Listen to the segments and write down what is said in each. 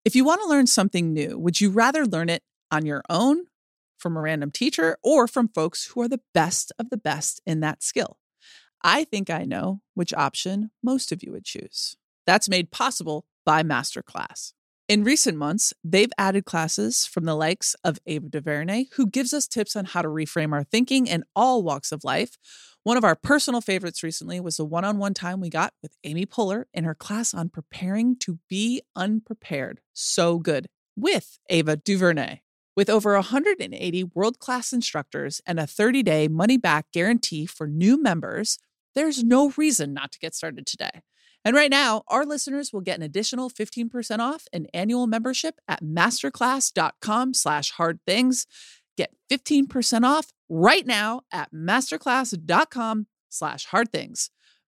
If you want to learn something new, would you rather learn it on your own, from a random teacher, or from folks who are the best of the best in that skill? I think I know which option most of you would choose. That's made possible by Masterclass. In recent months, they've added classes from the likes of Ava DuVernay, who gives us tips on how to reframe our thinking in all walks of life. One of our personal favorites recently was the one-on-one time we got with Amy Poehler in her class on preparing to be unprepared. So good. With Ava DuVernay. With over 180 world-class instructors and a 30-day money-back guarantee for new members, there's no reason not to get started today. And right now, our listeners will get an additional 15% off an annual membership at masterclass.com/hardthings. Get 15% off right now at masterclass.com/hardthings.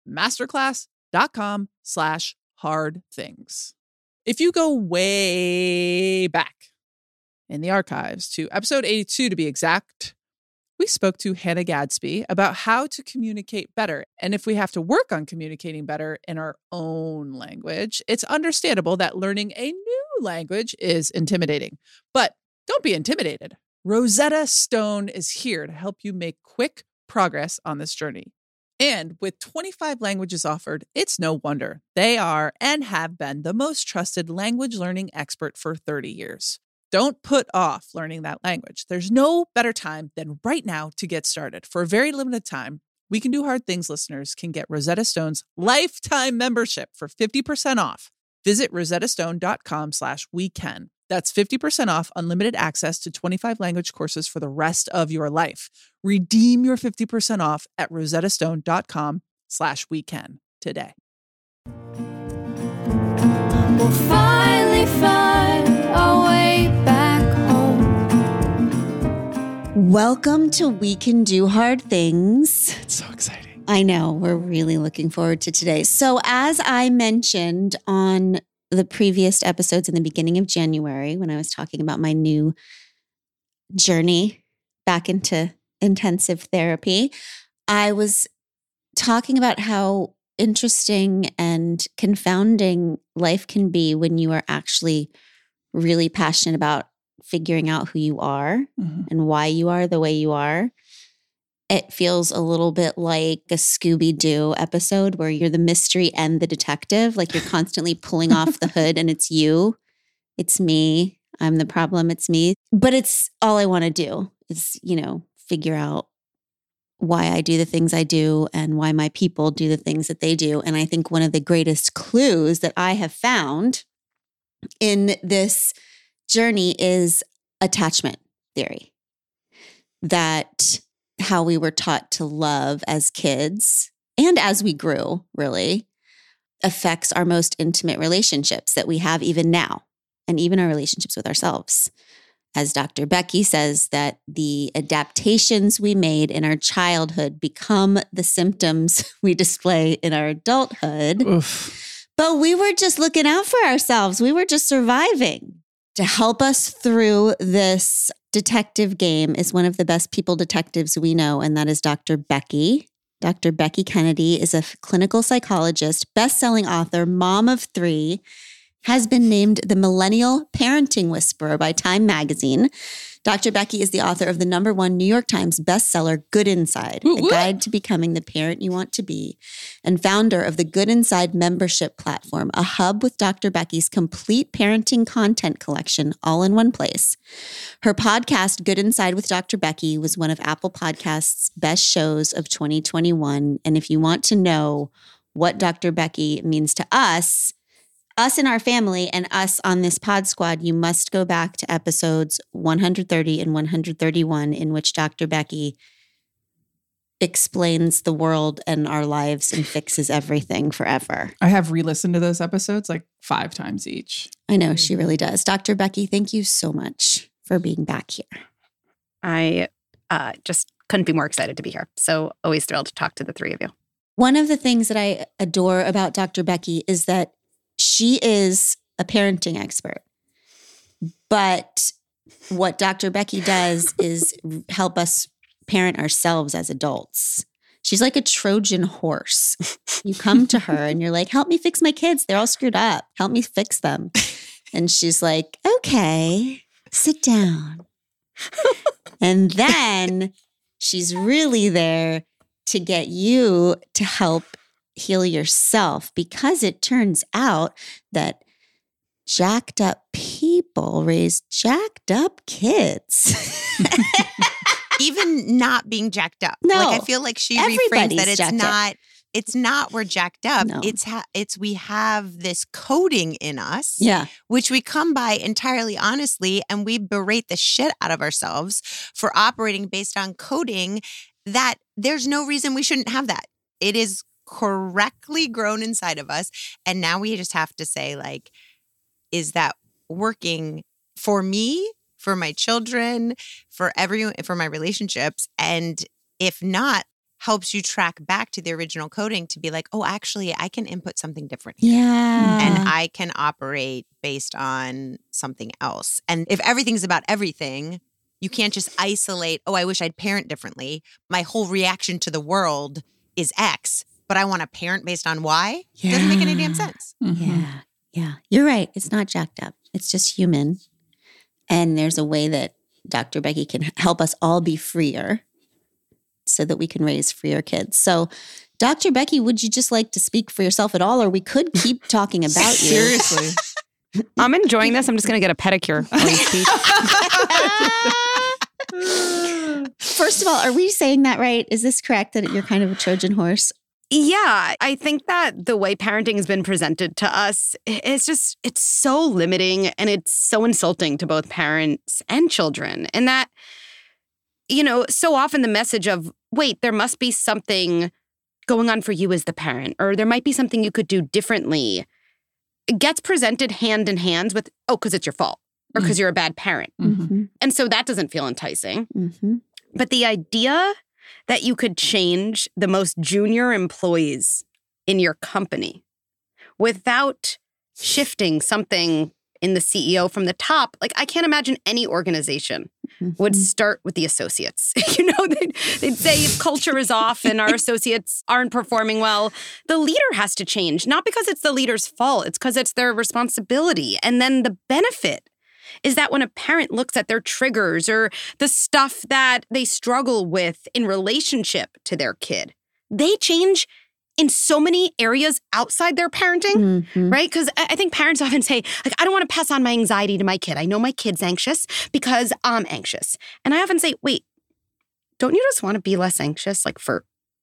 Masterclass.com/hardthings. If you go way back in the archives to episode 82 to be exact, we spoke to Hannah Gadsby about how to communicate better. And if we have to work on communicating better in our own language, it's understandable that learning a new language is intimidating. But don't be intimidated. Rosetta Stone is here to help you make quick progress on this journey. And with 25 languages offered, it's no wonder they are and have been the most trusted language learning expert for 30 years. Don't put off learning that language. There's no better time than right now to get started. For a very limited time, We Can Do Hard Things listeners can get Rosetta Stone's lifetime membership for 50% off. Visit rosettastone.com/wecan. That's 50% off unlimited access to 25 language courses for the rest of your life. Redeem your 50% off at rosettastone.com/wecan today. We'll finally find our way back home. Welcome to We Can Do Hard Things. It's so exciting. I know. We're really looking forward to today. So as I mentioned on the previous episodes in the beginning of January, when I was talking about my new journey back into intensive therapy, I was talking about how interesting and confounding life can be when you are actually really passionate about figuring out who you are and why you are the way you are. It feels a little bit like a Scooby-Doo episode where you're the mystery and the detective. Like you're constantly pulling off the hood and it's you. It's me. I'm the problem. It's me. But it's all I want to do is, figure out why I do the things I do and why my people do the things that they do. And I think one of the greatest clues that I have found in this journey is attachment theory. That how we were taught to love as kids and as we grew really affects our most intimate relationships that we have even now, and even our relationships with ourselves. As Dr. Becky says, that the adaptations we made in our childhood become the symptoms we display in our adulthood. Oof. But we were just looking out for ourselves. We were just surviving. To help us through this detective game is one of the best people detectives we know, and that is Dr. Becky. Dr. Becky Kennedy is a clinical psychologist, best-selling author, mom of 3, has been named the Millennial Parenting Whisperer by Time Magazine. Dr. Becky is the author of the #1 New York Times bestseller, Good Inside, a guide to becoming the parent you want to be, and founder of the Good Inside membership platform, a hub with Dr. Becky's complete parenting content collection all in one place. Her podcast, Good Inside with Dr. Becky, was one of Apple Podcasts' best shows of 2021. And if you want to know what Dr. Becky means to us in our family, and us on this pod squad, you must go back to episodes 130 and 131, in which Dr. Becky explains the world and our lives and fixes everything forever. I have re-listened to those episodes like 5 times each. I know, she really does. Dr. Becky, thank you so much for being back here. I just couldn't be more excited to be here. So always thrilled to talk to the 3 of you. One of the things that I adore about Dr. Becky is that she is a parenting expert, but what Dr. Becky does is help us parent ourselves as adults. She's like a Trojan horse. You come to her and you're like, help me fix my kids. They're all screwed up. Help me fix them. And she's like, okay, sit down. And then she's really there to get you to help heal yourself, because it turns out that jacked up people raise jacked up kids. Even not being jacked up. No. Like, I feel like she reframes Everybody's that jacked up. it's not we're jacked up. No. It's we have this coding in us, Yeah. which we come by entirely honestly, and we berate the shit out of ourselves for operating based on coding that there's no reason we shouldn't have that. It is correctly grown inside of us. And now we just have to say, like, is that working for me, for my children, for everyone, for my relationships? And if not, helps you track back to the original coding to be like, oh, actually, I can input something different here. Yeah. And I can operate based on something else. And if everything's about everything, you can't just isolate, oh, I wish I'd parent differently. My whole reaction to the world is X, but I want to parent based on Y. It doesn't make any damn sense. Yeah. Yeah. You're right. It's not jacked up. It's just human. And there's a way that Dr. Becky can help us all be freer so that we can raise freer kids. So, Dr. Becky, would you just like to speak for yourself at all? Or we could keep talking about you. Seriously. I'm enjoying this. I'm just going to get a pedicure while you speak. First of all, are we saying that right? Is this correct that you're kind of a Trojan horse? Yeah, I think that the way parenting has been presented to us, it's so limiting and it's so insulting to both parents and children. And that, so often the message of, wait, there must be something going on for you as the parent, or there might be something you could do differently, it gets presented hand in hand with, oh, because it's your fault or because you're a bad parent. Mm-hmm. And so that doesn't feel enticing. Mm-hmm. But the idea that you could change the most junior employees in your company without shifting something in the CEO from the top, like, I can't imagine any organization would start with the associates. They'd say if culture is off and our associates aren't performing well, the leader has to change, not because it's the leader's fault, it's because it's their responsibility. And then the benefit is that when a parent looks at their triggers or the stuff that they struggle with in relationship to their kid, they change in so many areas outside their parenting, right? Because I think parents often say, like, I don't want to pass on my anxiety to my kid. I know my kid's anxious because I'm anxious. And I often say, wait, don't you just want to be less anxious, like, for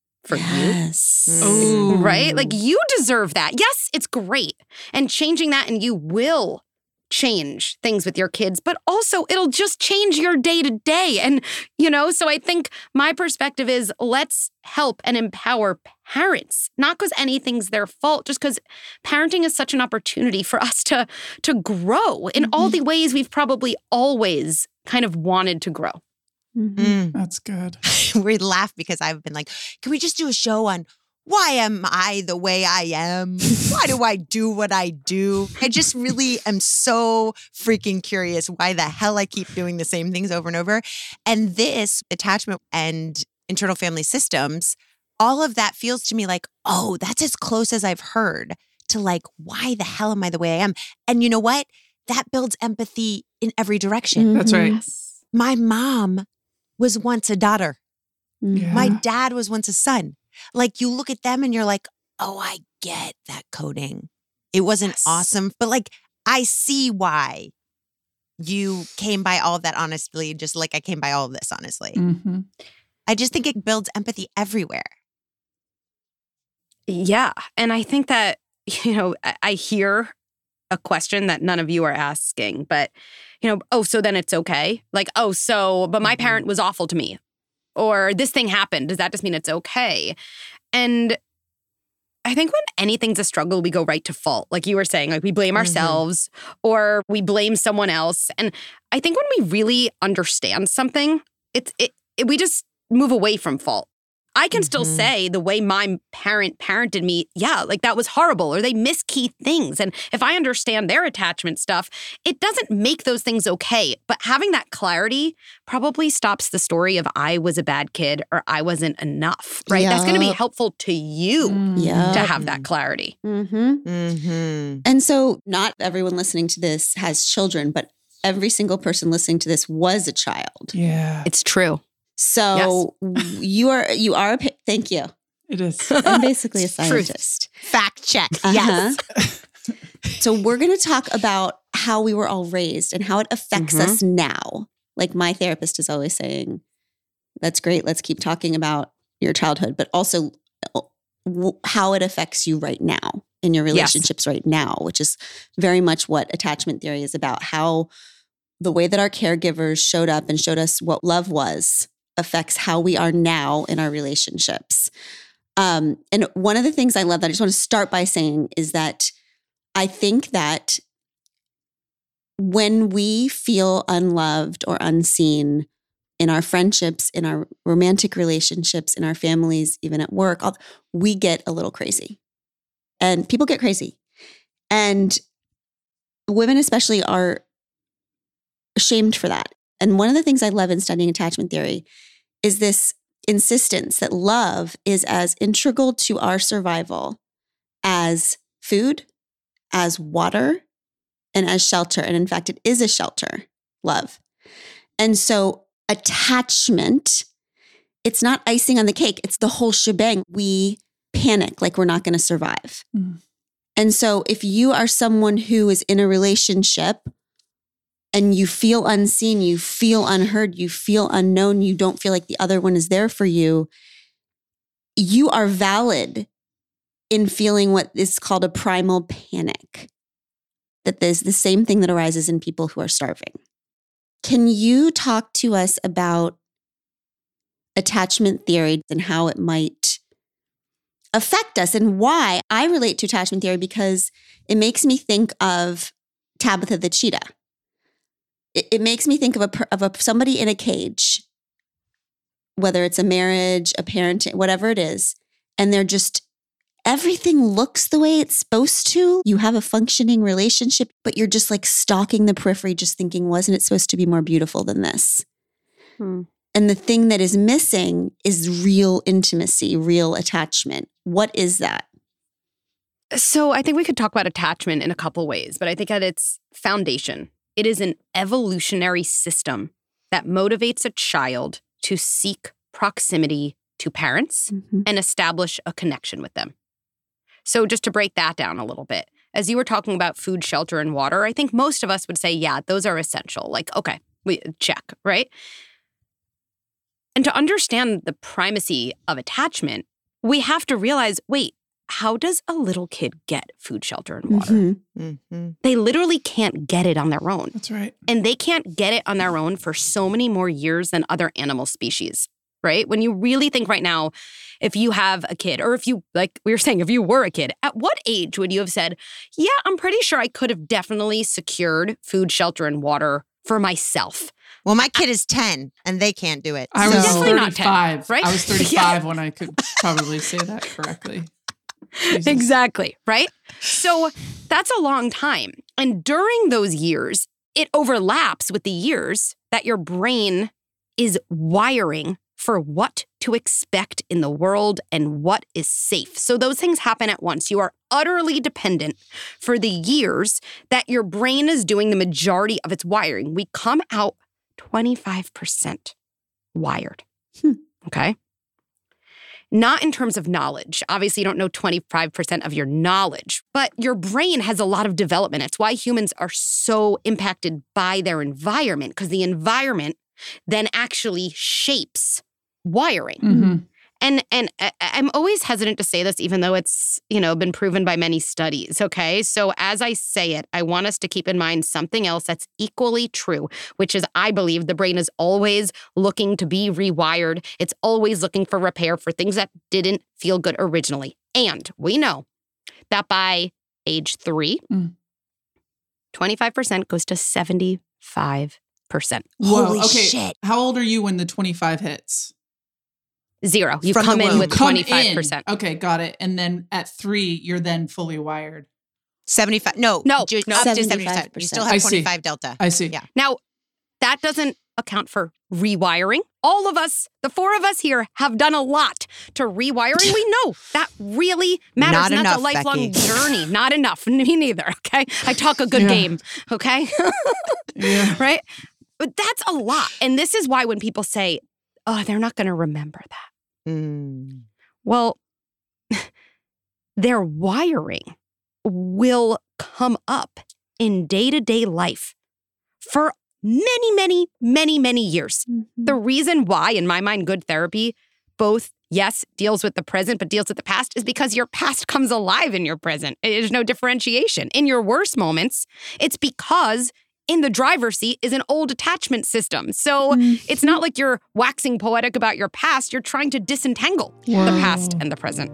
Yes. you? Ooh. Right? Like, you deserve that. Yes, it's great. And changing that, and you will change things with your kids, but also it'll just change your day to day. And, so I think my perspective is, let's help and empower parents, not because anything's their fault, just because parenting is such an opportunity for us to grow in all the ways we've probably always kind of wanted to grow. That's good. We laugh because I've been like, can we just do a show on why am I the way I am? Why do I do what I do? I just really am so freaking curious why the hell I keep doing the same things over and over. And this attachment and internal family systems, all of that feels to me like, oh, that's as close as I've heard to, like, why the hell am I the way I am? And you know what? That builds empathy in every direction. That's right. My mom was once a daughter. Yeah. My dad was once a son. Like, you look at them and you're like, oh, I get that coding. It wasn't awesome, but, like, I see why you came by all of that honestly, just like I came by all of this honestly. I just think it builds empathy everywhere. Yeah. And I think that, I hear a question that none of you are asking, but, oh, so then it's okay? Like, oh, so, but my parent was awful to me. Or this thing happened. Does that just mean it's okay? And I think when anything's a struggle, we go right to fault. Like you were saying, like, we blame ourselves or we blame someone else. And I think when we really understand something, we just move away from fault. I can still say the way my parent parented me, yeah, like that was horrible, or they miss key things. And if I understand their attachment stuff, it doesn't make those things okay. But having that clarity probably stops the story of I was a bad kid or I wasn't enough, right? That's going to be helpful to you to have that clarity. And so not everyone listening to this has children, but every single person listening to this was a child. Yeah. It's true. So you are thank you. It is. I'm basically a scientist. Fact check. Uh-huh. Yes. So we're going to talk about how we were all raised and how it affects us now. Like my therapist is always saying, that's great. Let's keep talking about your childhood, but also how it affects you right now in your relationships right now, which is very much what attachment theory is about. How the way that our caregivers showed up and showed us what love was affects how we are now in our relationships. And one of the things I love that I just want to start by saying is that I think that when we feel unloved or unseen in our friendships, in our romantic relationships, in our families, even at work, we get a little crazy. And people get crazy. And women especially are ashamed for that. And one of the things I love in studying attachment theory is this insistence that love is as integral to our survival as food, as water, and as shelter. And in fact, it is a shelter, love. And so attachment, it's not icing on the cake. It's the whole shebang. We panic like we're not going to survive. And so if you are someone who is in a relationship and you feel unseen, you feel unheard, you feel unknown, you don't feel like the other one is there for you, you are valid in feeling what is called a primal panic. That there's the same thing that arises in people who are starving. Can you talk to us about attachment theory and how it might affect us and why? I relate to attachment theory because it makes me think of Tabitha the cheetah. It makes me think of somebody in a cage, whether it's a marriage, a parent, whatever it is, and they're just, everything looks the way it's supposed to. You have a functioning relationship, but you're just like stalking the periphery, just thinking, wasn't it supposed to be more beautiful than this? And the thing that is missing is real intimacy, real attachment. What is that? So I think we could talk about attachment in a couple ways, but I think at its foundation, it is an evolutionary system that motivates a child to seek proximity to parents and establish a connection with them. So just to break that down a little bit, as you were talking about food, shelter, and water, I think most of us would say, yeah, those are essential. Like, okay, we check, right? And to understand the primacy of attachment, we have to realize, wait, how does a little kid get food, shelter, and water? They literally can't get it on their own. That's right. And they can't get it on their own for so many more years than other animal species, right? When you really think right now, if you have a kid, or if you, like we were saying, if you were a kid, at what age would you have said, yeah, I'm pretty sure I could have definitely secured food, shelter, and water for myself? Well, my kid is 10 and they can't do it. I was Definitely not 35, 10, right? I was 35 when I could probably say that correctly. Jesus. Exactly, right? So that's a long time. And during those years, it overlaps with the years that your brain is wiring for what to expect in the world and what is safe. So those things happen at once. You are utterly dependent for the years that your brain is doing the majority of its wiring. We come out 25% wired, okay? Not in terms of knowledge. Obviously, you don't know 25% of your knowledge, but your brain has a lot of development. It's why humans are so impacted by their environment, because the environment then actually shapes wiring. And I'm always hesitant to say this, even though it's, been proven by many studies, okay? So as I say it, I want us to keep in mind something else that's equally true, which is I believe the brain is always looking to be rewired. It's always looking for repair for things that didn't feel good originally. And we know that by age 3, 25% goes to 75%. Whoa, Holy okay. shit. How old are you when the 25 hits? 0. You From the come in womb. with Come 25%. in. Okay, got it. And then at 3, you're then fully wired. 75. No, No, up to 75%. You still I have see. 25 delta. I see. Yeah. Now, that doesn't account for rewiring. All of us, the 4 of us here, have done a lot to rewiring. We know that really matters. Not and that's enough, a lifelong Becky. journey. Not enough. Me neither. Okay. I talk a good Yeah. game. Okay. Yeah. Right. But that's a lot. And this is why when people say, oh, they're not going to remember that. Mm. Well, their wiring will come up in day-to-day life for many years. The reason why, in my mind, good therapy both, yes, deals with the present, but deals with the past is because your past comes alive in your present. There's no differentiation. In your worst moments, it's because in the driver's seat is an old attachment system. So it's not like you're waxing poetic about your past. You're trying to disentangle the past and the present.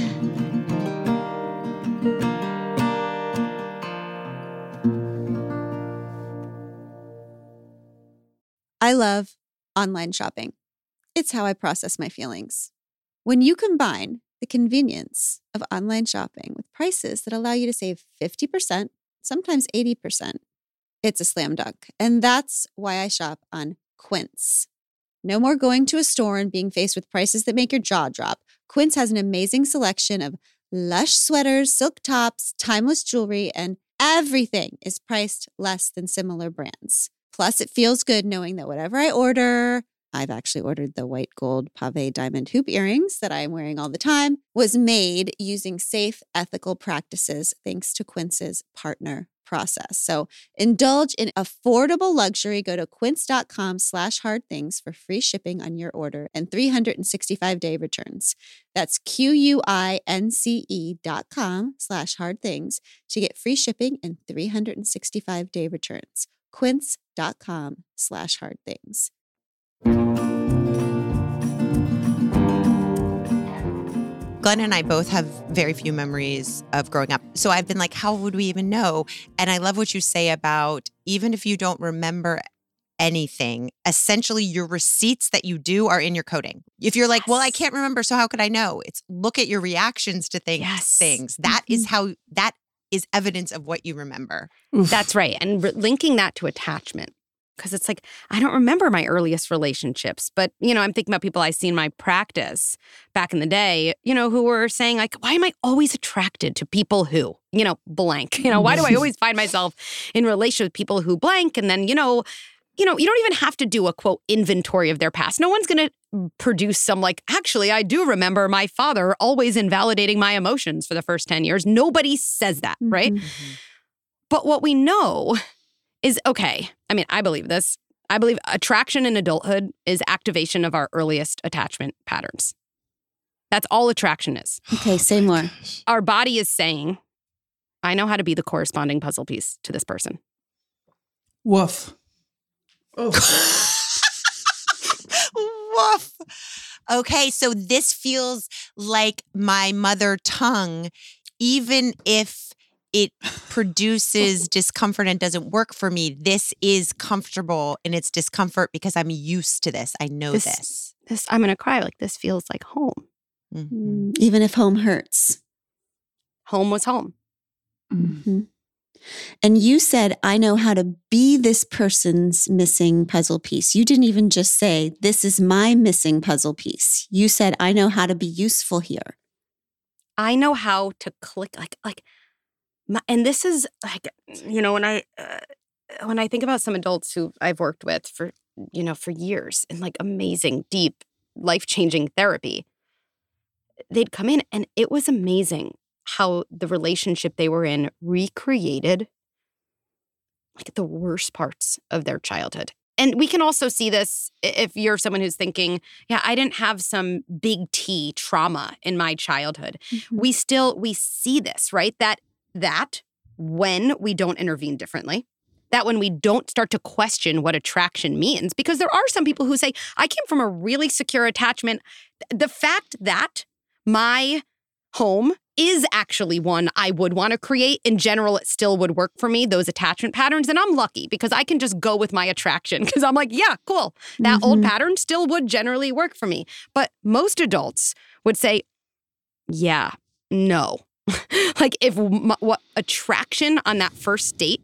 I love online shopping. It's how I process my feelings. When you combine the convenience of online shopping with prices that allow you to save 50%, sometimes 80%, it's a slam dunk. And that's why I shop on Quince. No more going to a store and being faced with prices that make your jaw drop. Quince has an amazing selection of lush sweaters, silk tops, timeless jewelry, and everything is priced less than similar brands. Plus, it feels good knowing that whatever I order, I've actually ordered the white gold pave diamond hoop earrings that I'm wearing all the time, was made using safe, ethical practices thanks to Quince's partner process. So indulge in affordable luxury. Go to quince.com/hardthings for free shipping on your order and 365-day returns. That's QUINCE.com/hardthings to get free shipping and 365-day returns. Quince.com/hardthings. Glenn and I both have very few memories of growing up. So I've been like, how would we even know? And I love what you say about even if you don't remember anything, essentially your receipts that you do are in your coding. If you're like, well, I can't remember, so how could I know? It's look at your reactions to things. That is how, that is evidence of what you remember. That's right. And linking that to attachment. Because it's like, I don't remember my earliest relationships. But, I'm thinking about people I see in my practice back in the day, who were saying like, why am I always attracted to people who, blank? Why do I always find myself in relation with people who blank? And then, you don't even have to do a, quote, inventory of their past. No one's going to produce some like, actually, I do remember my father always invalidating my emotions for the first 10 years. Nobody says that, right? Mm-hmm. But what we know is, okay, I believe this. I believe attraction in adulthood is activation of our earliest attachment patterns. That's all attraction is. Okay, say more. Our body is saying, I know how to be the corresponding puzzle piece to this person. Woof. Oh. Woof. Okay, so this feels like my mother tongue, even if it produces discomfort and doesn't work for me. This is comfortable in its discomfort because I'm used to this. I know this. I'm going to cry. Like, this feels like home. Mm-hmm. Even if home hurts. Home was home. Mm-hmm. And you said, I know how to be this person's missing puzzle piece. You didn't even just say, this is my missing puzzle piece. You said, I know how to be useful here. I know how to click, and this is like, when I think about some adults who I've worked with for years in like amazing, deep, life-changing therapy, they'd come in and it was amazing how the relationship they were in recreated like the worst parts of their childhood. And we can also see this if you're someone who's thinking, yeah, I didn't have some big T trauma in my childhood. Mm-hmm. We see this, right? That when we don't intervene differently, that when we don't start to question what attraction means, because there are some people who say, I came from a really secure attachment. The fact that my home is actually one I would want to create. In general, it still would work for me, those attachment patterns. And I'm lucky because I can just go with my attraction because I'm like, yeah, cool. That old pattern still would generally work for me. But most adults would say, yeah, no. Like if what attraction on that first date,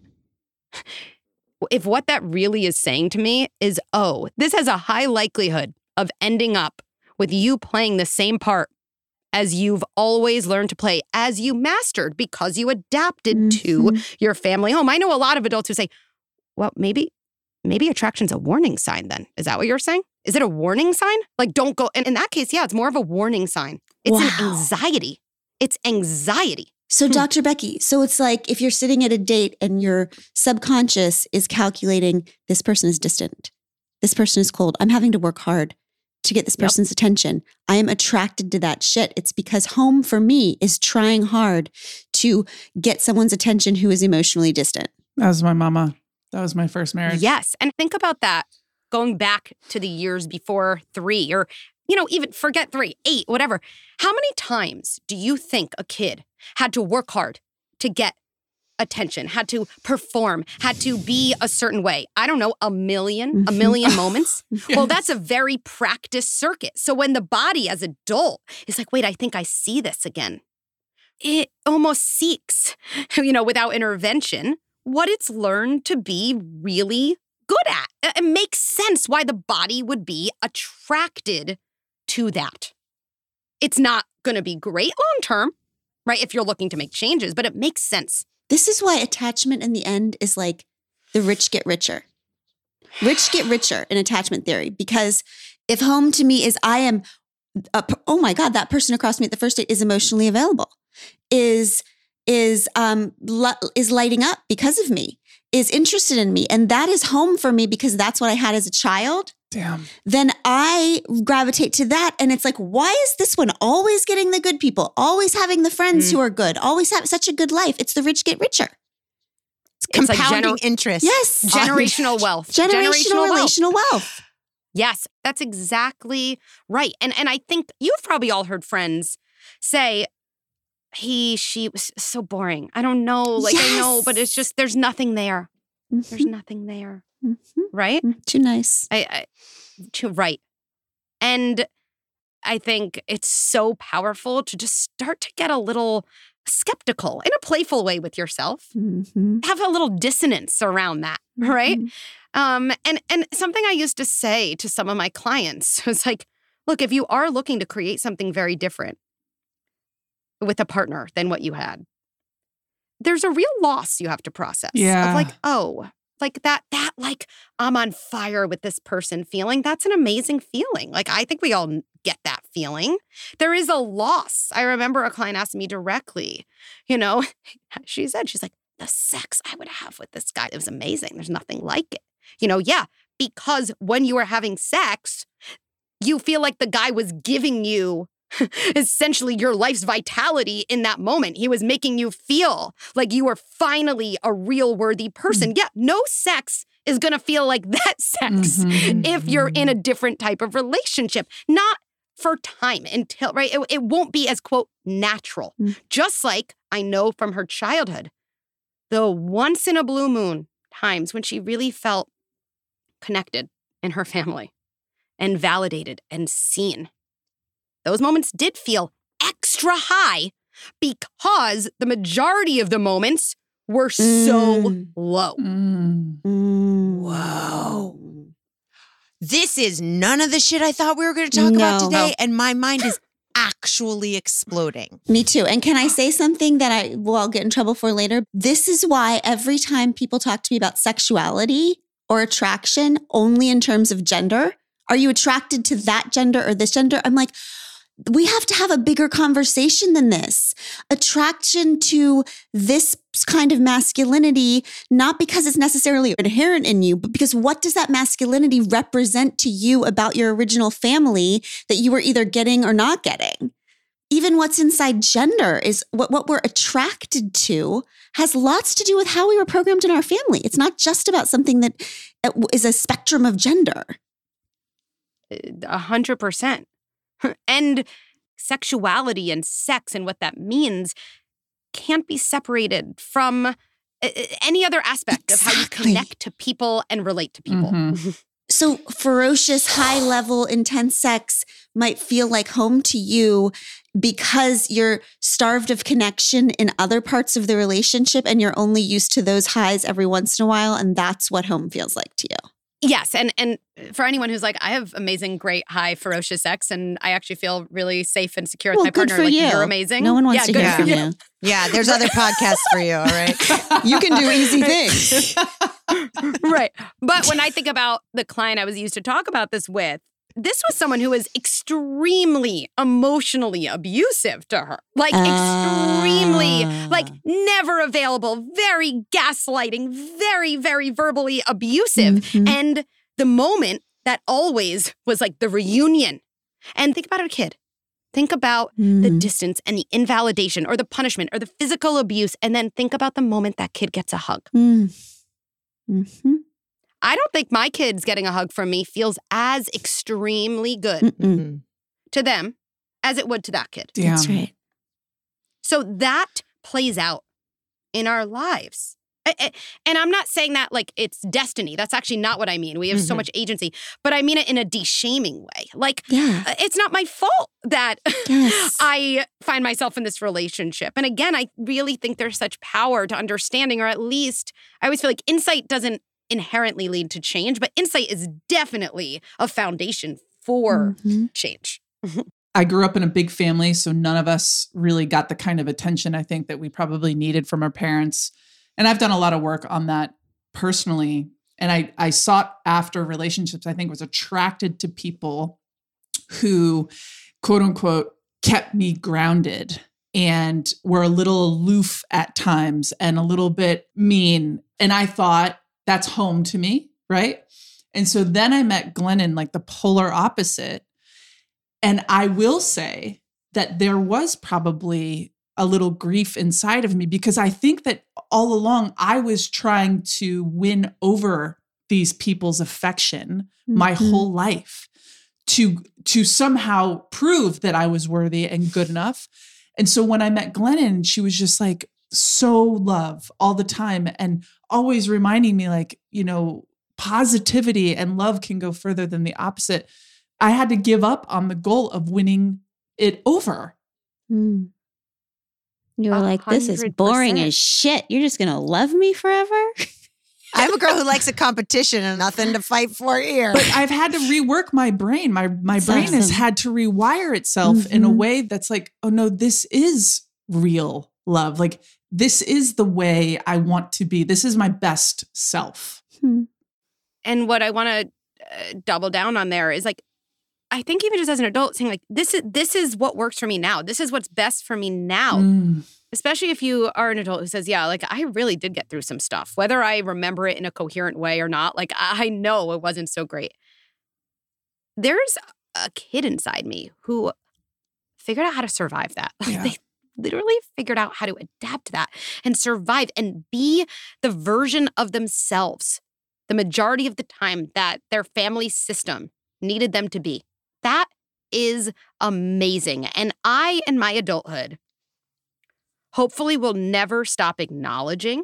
if what that really is saying to me is, oh, this has a high likelihood of ending up with you playing the same part as you've always learned to play, as you mastered because you adapted to your family home. I know a lot of adults who say, well, maybe attraction's a warning sign then. Is that what you're saying? Is it a warning sign? Like, don't go. And in that case, yeah, it's more of a warning sign. It's an anxiety. It's anxiety. So Dr. Becky, so it's like if you're sitting at a date and your subconscious is calculating, this person is distant. This person is cold. I'm having to work hard to get this person's attention. I am attracted to that shit. It's because home for me is trying hard to get someone's attention who is emotionally distant. That was my mama. That was my first marriage. Yes. And think about that going back to the years before 3 or, even forget 3, 8, whatever. How many times do you think a kid had to work hard to get attention, had to perform, had to be a certain way? I don't know, a million moments. Yes. Well, that's a very practiced circuit. So when the body as an adult is like, wait, I think I see this again, it almost seeks, without intervention, what it's learned to be really good at. It makes sense why the body would be attracted to that. It's not going to be great long term, right? If you're looking to make changes, but it makes sense. This is why attachment in the end is like the rich get richer. Rich get richer in attachment theory, because if home to me is oh my God, that person across me at the first date is emotionally available, is lighting up because of me, is interested in me, and that is home for me because that's what I had as a child. Damn. Then I gravitate to that. And it's like, why is this one always getting the good people, always having the friends who are good, always have such a good life? It's the rich get richer. It's compounding interest. Yes. Generational wealth. Generational relational wealth. Yes, that's exactly right. And I think you've probably all heard friends say, she was so boring. I don't know. Like, yes. I know, but it's just, there's nothing there. There's nothing there. Right? Too nice. Too right. And I think it's so powerful to just start to get a little skeptical in a playful way with yourself. Have a little dissonance around that, right? And something I used to say to some of my clients was like, look, if you are looking to create something very different with a partner than what you had, there's a real loss you have to process. Yeah. Of like, oh, like that like I'm on fire with this person feeling. That's an amazing feeling. Like, I think we all get that feeling. There is a loss. I remember a client asked me directly, she's like, the sex I would have with this guy, it was amazing. There's nothing like it. Yeah, because when you were having sex, you feel like the guy was giving you essentially your life's vitality in that moment. He was making you feel like you were finally a real worthy person. Yeah, no sex is going to feel like that sex if you're in a different type of relationship. Not for time until, right? It won't be as, quote, natural. Just like I know from her childhood, the once in a blue moon times when she really felt connected in her family and validated and seen. Those moments did feel extra high because the majority of the moments were so low. Whoa. This is none of the shit I thought we were going to talk about today. And my mind is actually exploding. Me too. And can I say something that I'll get in trouble for later? This is why every time people talk to me about sexuality or attraction, only in terms of gender, are you attracted to that gender or this gender? I'm like, we have to have a bigger conversation than this. Attraction to this kind of masculinity, not because it's necessarily inherent in you, but because what does that masculinity represent to you about your original family that you were either getting or not getting? Even what's inside gender is what we're attracted to has lots to do with how we were programmed in our family. It's not just about something that is a spectrum of gender. 100%. And sexuality and sex and what that means can't be separated from any other aspect of how you connect to people and relate to people. So ferocious, high-level, intense sex might feel like home to you because you're starved of connection in other parts of the relationship and you're only used to those highs every once in a while, and that's what home feels like to you. Yes, and for anyone who's like, I have amazing, great, high, ferocious sex, and I actually feel really safe and secure with my partner. Good for you. You're amazing. No one wants to hear from you. Yeah, there's other podcasts for you, all right? You can do easy things. Right. But when I think about the client I was used to talk about this with, this was someone who was extremely emotionally abusive to her. Like extremely, like never available, very gaslighting, very, very verbally abusive. And the moment that always was like the reunion. And think about a kid. Think about the distance and the invalidation or the punishment or the physical abuse. And then think about the moment that kid gets a hug. I don't think my kids getting a hug from me feels as extremely good to them as it would to that kid. Damn. That's right. So that plays out in our lives. And I'm not saying that like it's destiny. That's actually not what I mean. We have so much agency, but I mean it in a de-shaming way. Like, it's not my fault that I find myself in this relationship. And again, I really think there's such power to understanding, or at least I always feel like insight doesn't inherently lead to change, but insight is definitely a foundation for change. I grew up in a big family, so none of us really got the kind of attention I think that we probably needed from our parents. And I've done a lot of work on that personally. And I sought after relationships, I think was attracted to people who, quote unquote, kept me grounded and were a little aloof at times and a little bit mean. And I thought, that's home to me, right? And so then I met Glennon, like the polar opposite. And I will say that there was probably a little grief inside of me because I think that all along I was trying to win over these people's affection my whole life to somehow prove that I was worthy and good enough. And so when I met Glennon, she was just like so love all the time and always reminding me like, you know, positivity and love can go further than the opposite. I had to give up on the goal of winning it over. You were like, this is boring as shit. You're just going to love me forever? I'm a girl who likes a competition and nothing to fight for here. But I've had to rework my brain. My brain has had to rewire itself in a way that's like, oh no, this is real love. Like this is the way I want to be. This is my best self. And what I want to double down on there is like, I think even just as an adult saying like, this is what works for me now. This is what's best for me now. Especially if you are an adult who says, yeah, like I really did get through some stuff, whether I remember it in a coherent way or not. Like I know it wasn't so great. There's a kid inside me who figured out how to survive that. Like they literally figured out how to adapt to that and survive and be the version of themselves the majority of the time that their family system needed them to be. That is amazing. And I, in my adulthood, hopefully will never stop acknowledging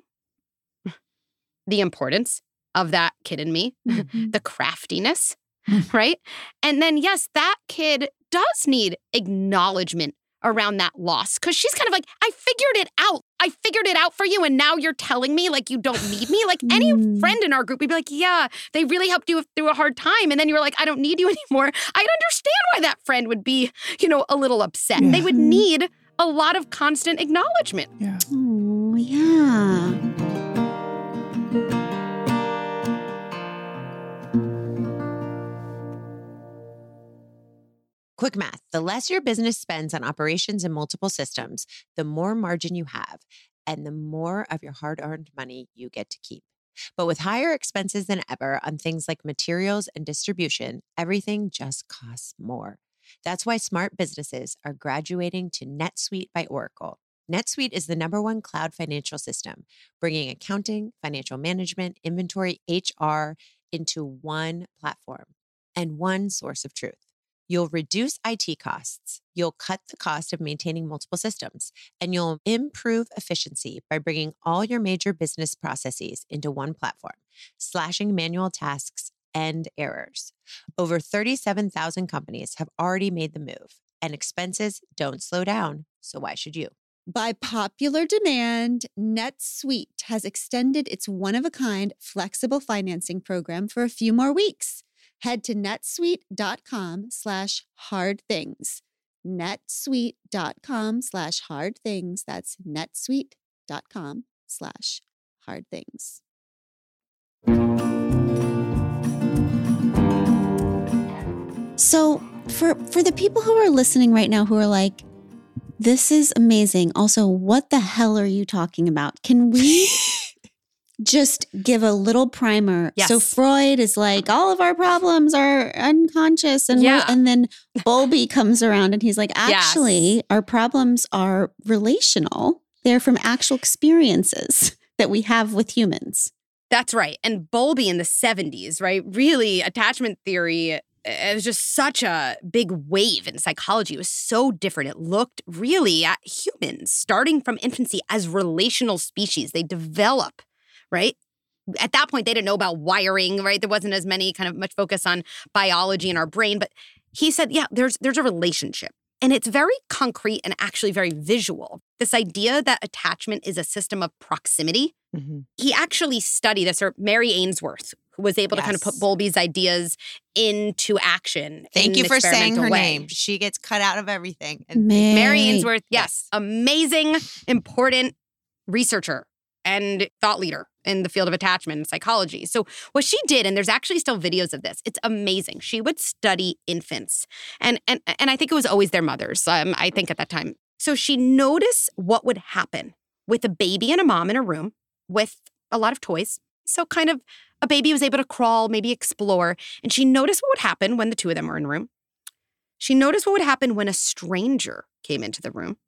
the importance of that kid in me, the craftiness, right? And then, yes, that kid does need acknowledgement around that loss because she's kind of like, I figured it out. I figured it out for you. And now you're telling me like you don't need me. Like any friend in our group, we'd be like, yeah, they really helped you through a hard time. And then you were like, I don't need you anymore. I'd understand why that friend would be, you know, a little upset. They would need a lot of constant acknowledgement. Yeah. Oh, yeah. Quick math. The less your business spends on operations and multiple systems, the more margin you have and the more of your hard-earned money you get to keep. But with higher expenses than ever on things like materials and distribution, everything just costs more. That's why smart businesses are graduating to NetSuite by Oracle. NetSuite is the #1 cloud financial system, bringing accounting, financial management, inventory, HR into one platform and one source of truth. You'll reduce IT costs, you'll cut the cost of maintaining multiple systems, and you'll improve efficiency by bringing all your major business processes into one platform, slashing manual tasks and errors. Over 37,000 companies have already made the move, and expenses don't slow down, so why should you? By popular demand, NetSuite has extended its one-of-a-kind flexible financing program for a few more weeks. Head to netsuite.com/hardthings. netsuite.com/hardthings. That's netsuite.com/hardthings. So for the people who are listening right now who are like, this is amazing. Also, what the hell are you talking about? Can we just give a little primer? Yes. So Freud is like, all of our problems are unconscious. And, Yeah. and then Bowlby comes around and he's like, actually, our problems are relational. They're from actual experiences that we have with humans. That's right. And Bowlby in the 70s, right? Really, attachment theory, it was just such a big wave in psychology. It was so different. It looked really at humans, starting from infancy as relational species. They develop, right? At that point, they didn't know about wiring, right? There wasn't as much focus on biology in our brain. But he said, yeah, there's a relationship. And it's very concrete and actually very visual. This idea that attachment is a system of proximity. Mm-hmm. He actually studied this, or Mary Ainsworth, who was able to kind of put Bowlby's ideas into action. Thank you for saying her way. name. She gets cut out of everything. Mary Ainsworth, yes. Amazing, important researcher and thought leader in the field of attachment and psychology. So what she did, and there's actually still videos of this, it's amazing. She would study infants. And I think it was always their mothers, I think at that time. So she noticed what would happen with a baby and a mom in a room with a lot of toys. So kind of a baby was able to crawl, maybe explore. And she noticed what would happen when the two of them were in a room. She noticed what would happen when a stranger came into the room.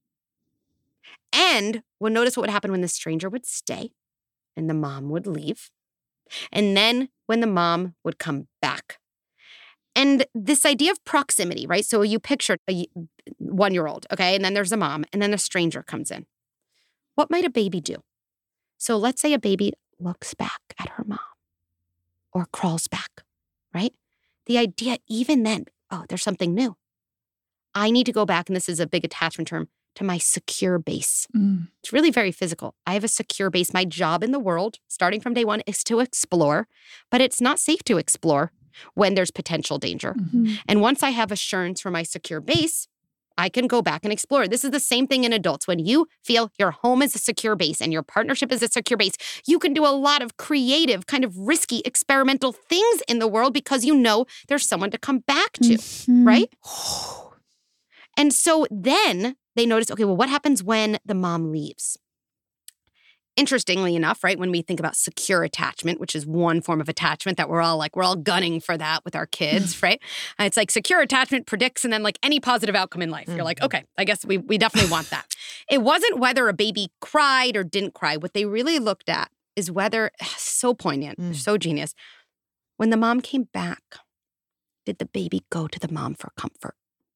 And would notice what would happen when the stranger would stay and the mom would leave. And then when the mom would come back. And this idea of proximity, right? So you picture a 1-year-old, okay? And then there's a mom, and then a stranger comes in. What might a baby do? So let's say a baby looks back at her mom or crawls back, right? The idea, even then, oh, there's something new. I need to go back, and this is a big attachment term, to my secure base. It's really very physical. I have a secure base. My job in the world, starting from day one, is to explore, but it's not safe to explore when there's potential danger. Mm-hmm. And once I have assurance from my secure base, I can go back and explore. This is the same thing in adults. When you feel your home is a secure base and your partnership is a secure base, you can do a lot of creative, kind of risky, experimental things in the world because you know there's someone to come back to, right? And so then they notice, okay, well, what happens when the mom leaves? Interestingly enough, right, when we think about secure attachment, which is one form of attachment that we're all gunning for that with our kids, right? It's like secure attachment predicts and then like any positive outcome in life. You're like, okay, I guess we definitely want that. It wasn't whether a baby cried or didn't cry. What they really looked at is whether, so poignant, so genius, when the mom came back, did the baby go to the mom for comfort?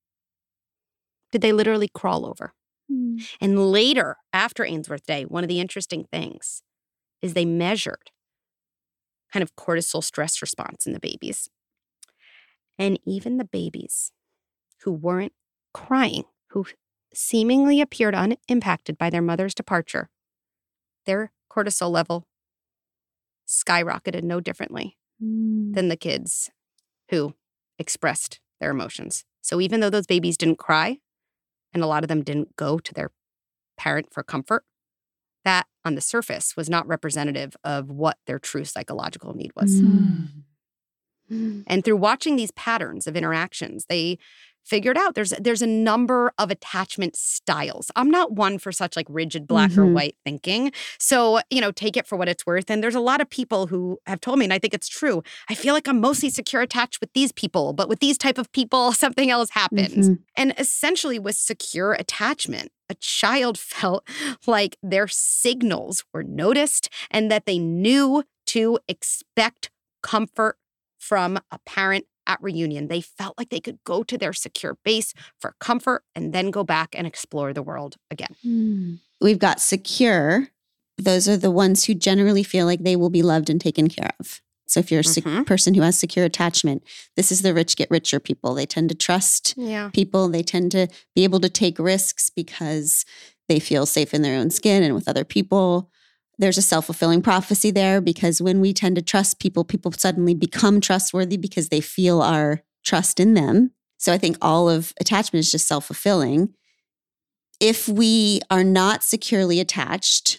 Did they literally crawl over? And later, after Ainsworth Day, one of the interesting things is they measured kind of cortisol stress response in the babies. And even the babies who weren't crying, who seemingly appeared unimpacted by their mother's departure, their cortisol level skyrocketed no differently than the kids who expressed their emotions. So even though those babies didn't cry, and a lot of them didn't go to their parent for comfort, that on the surface was not representative of what their true psychological need was. And through watching these patterns of interactions, they figured out there's a number of attachment styles. I'm not one for such like rigid black or white thinking. So, take it for what it's worth. And there's a lot of people who have told me, and I think it's true, I feel like I'm mostly secure attached with these people, but with these type of people, something else happens. And essentially with secure attachment, a child felt like their signals were noticed and that they knew to expect comfort from a parent at reunion. They felt like they could go to their secure base for comfort and then go back and explore the world again. We've got secure. Those are the ones who generally feel like they will be loved and taken care of. So if you're a person who has secure attachment, this is the rich get richer people. They tend to trust people. They tend to be able to take risks because they feel safe in their own skin and with other people. There's a self-fulfilling prophecy there because when we tend to trust people, people suddenly become trustworthy because they feel our trust in them. So I think all of attachment is just self-fulfilling. If we are not securely attached,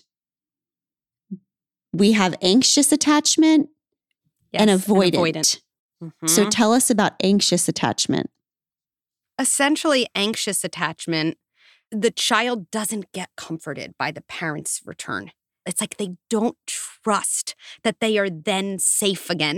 we have anxious attachment and avoidant. So tell us about anxious attachment. Essentially, anxious attachment, the child doesn't get comforted by the parent's return. It's like they don't trust that they are then safe again.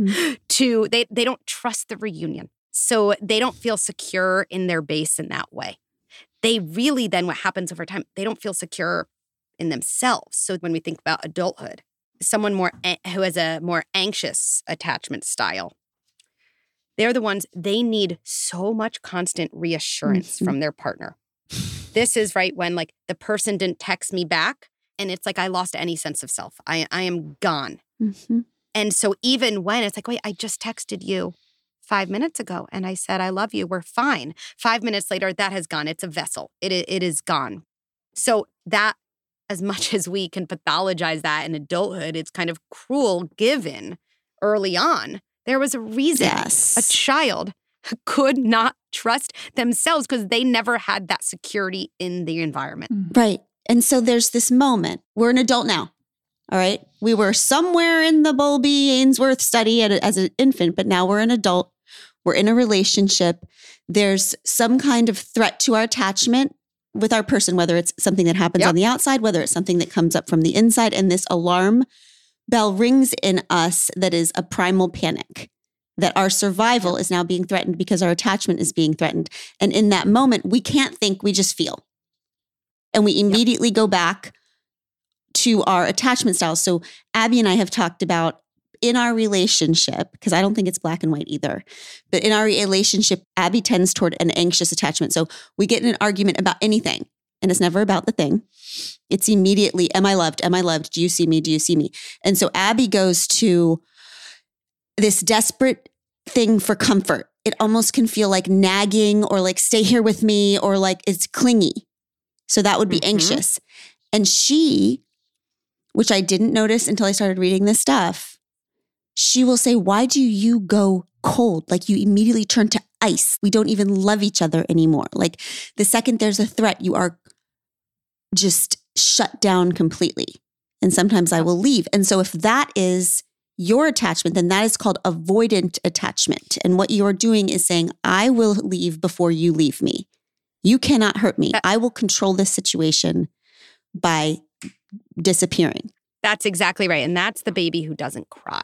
They don't trust the reunion. So they don't feel secure in their base in that way. They really then, what happens over time, they don't feel secure in themselves. So when we think about adulthood, someone who has a more anxious attachment style, they're the ones, they need so much constant reassurance from their partner. This is right when like the person didn't text me back and it's like I lost any sense of self. I am gone. And so even when it's like, wait, I just texted you 5 minutes ago and I said, I love you, we're fine. 5 minutes later, that has gone. It's a vessel. It is gone. So that, as much as we can pathologize that in adulthood, it's kind of cruel given early on. There was a reason a child could not trust themselves because they never had that security in the environment. Right. And so there's this moment. We're an adult now. All right. We were somewhere in the Bowlby Ainsworth study as an infant, but now we're an adult. We're in a relationship. There's some kind of threat to our attachment with our person, whether it's something that happens on the outside, whether it's something that comes up from the inside. And this alarm bell rings in us that is a primal panic, that our survival is now being threatened because our attachment is being threatened. And in that moment, we can't think, we just feel. And we immediately go back to our attachment styles. So Abby and I have talked about in our relationship, because I don't think it's black and white either, but in our relationship, Abby tends toward an anxious attachment. So we get in an argument about anything, and it's never about the thing. It's immediately, am I loved? Am I loved? Do you see me? Do you see me? And so Abby goes to this desperate thing for comfort. It almost can feel like nagging or like stay here with me or like it's clingy. So that would be anxious. And she, which I didn't notice until I started reading this stuff, she will say, why do you go cold? Like you immediately turn to ice. We don't even love each other anymore. Like the second there's a threat, you are just shut down completely. And sometimes I will leave. And so if that is your attachment, then that is called avoidant attachment. And what you're doing is saying, I will leave before you leave me. You cannot hurt me. I will control this situation by disappearing. That's exactly right. And that's the baby who doesn't cry.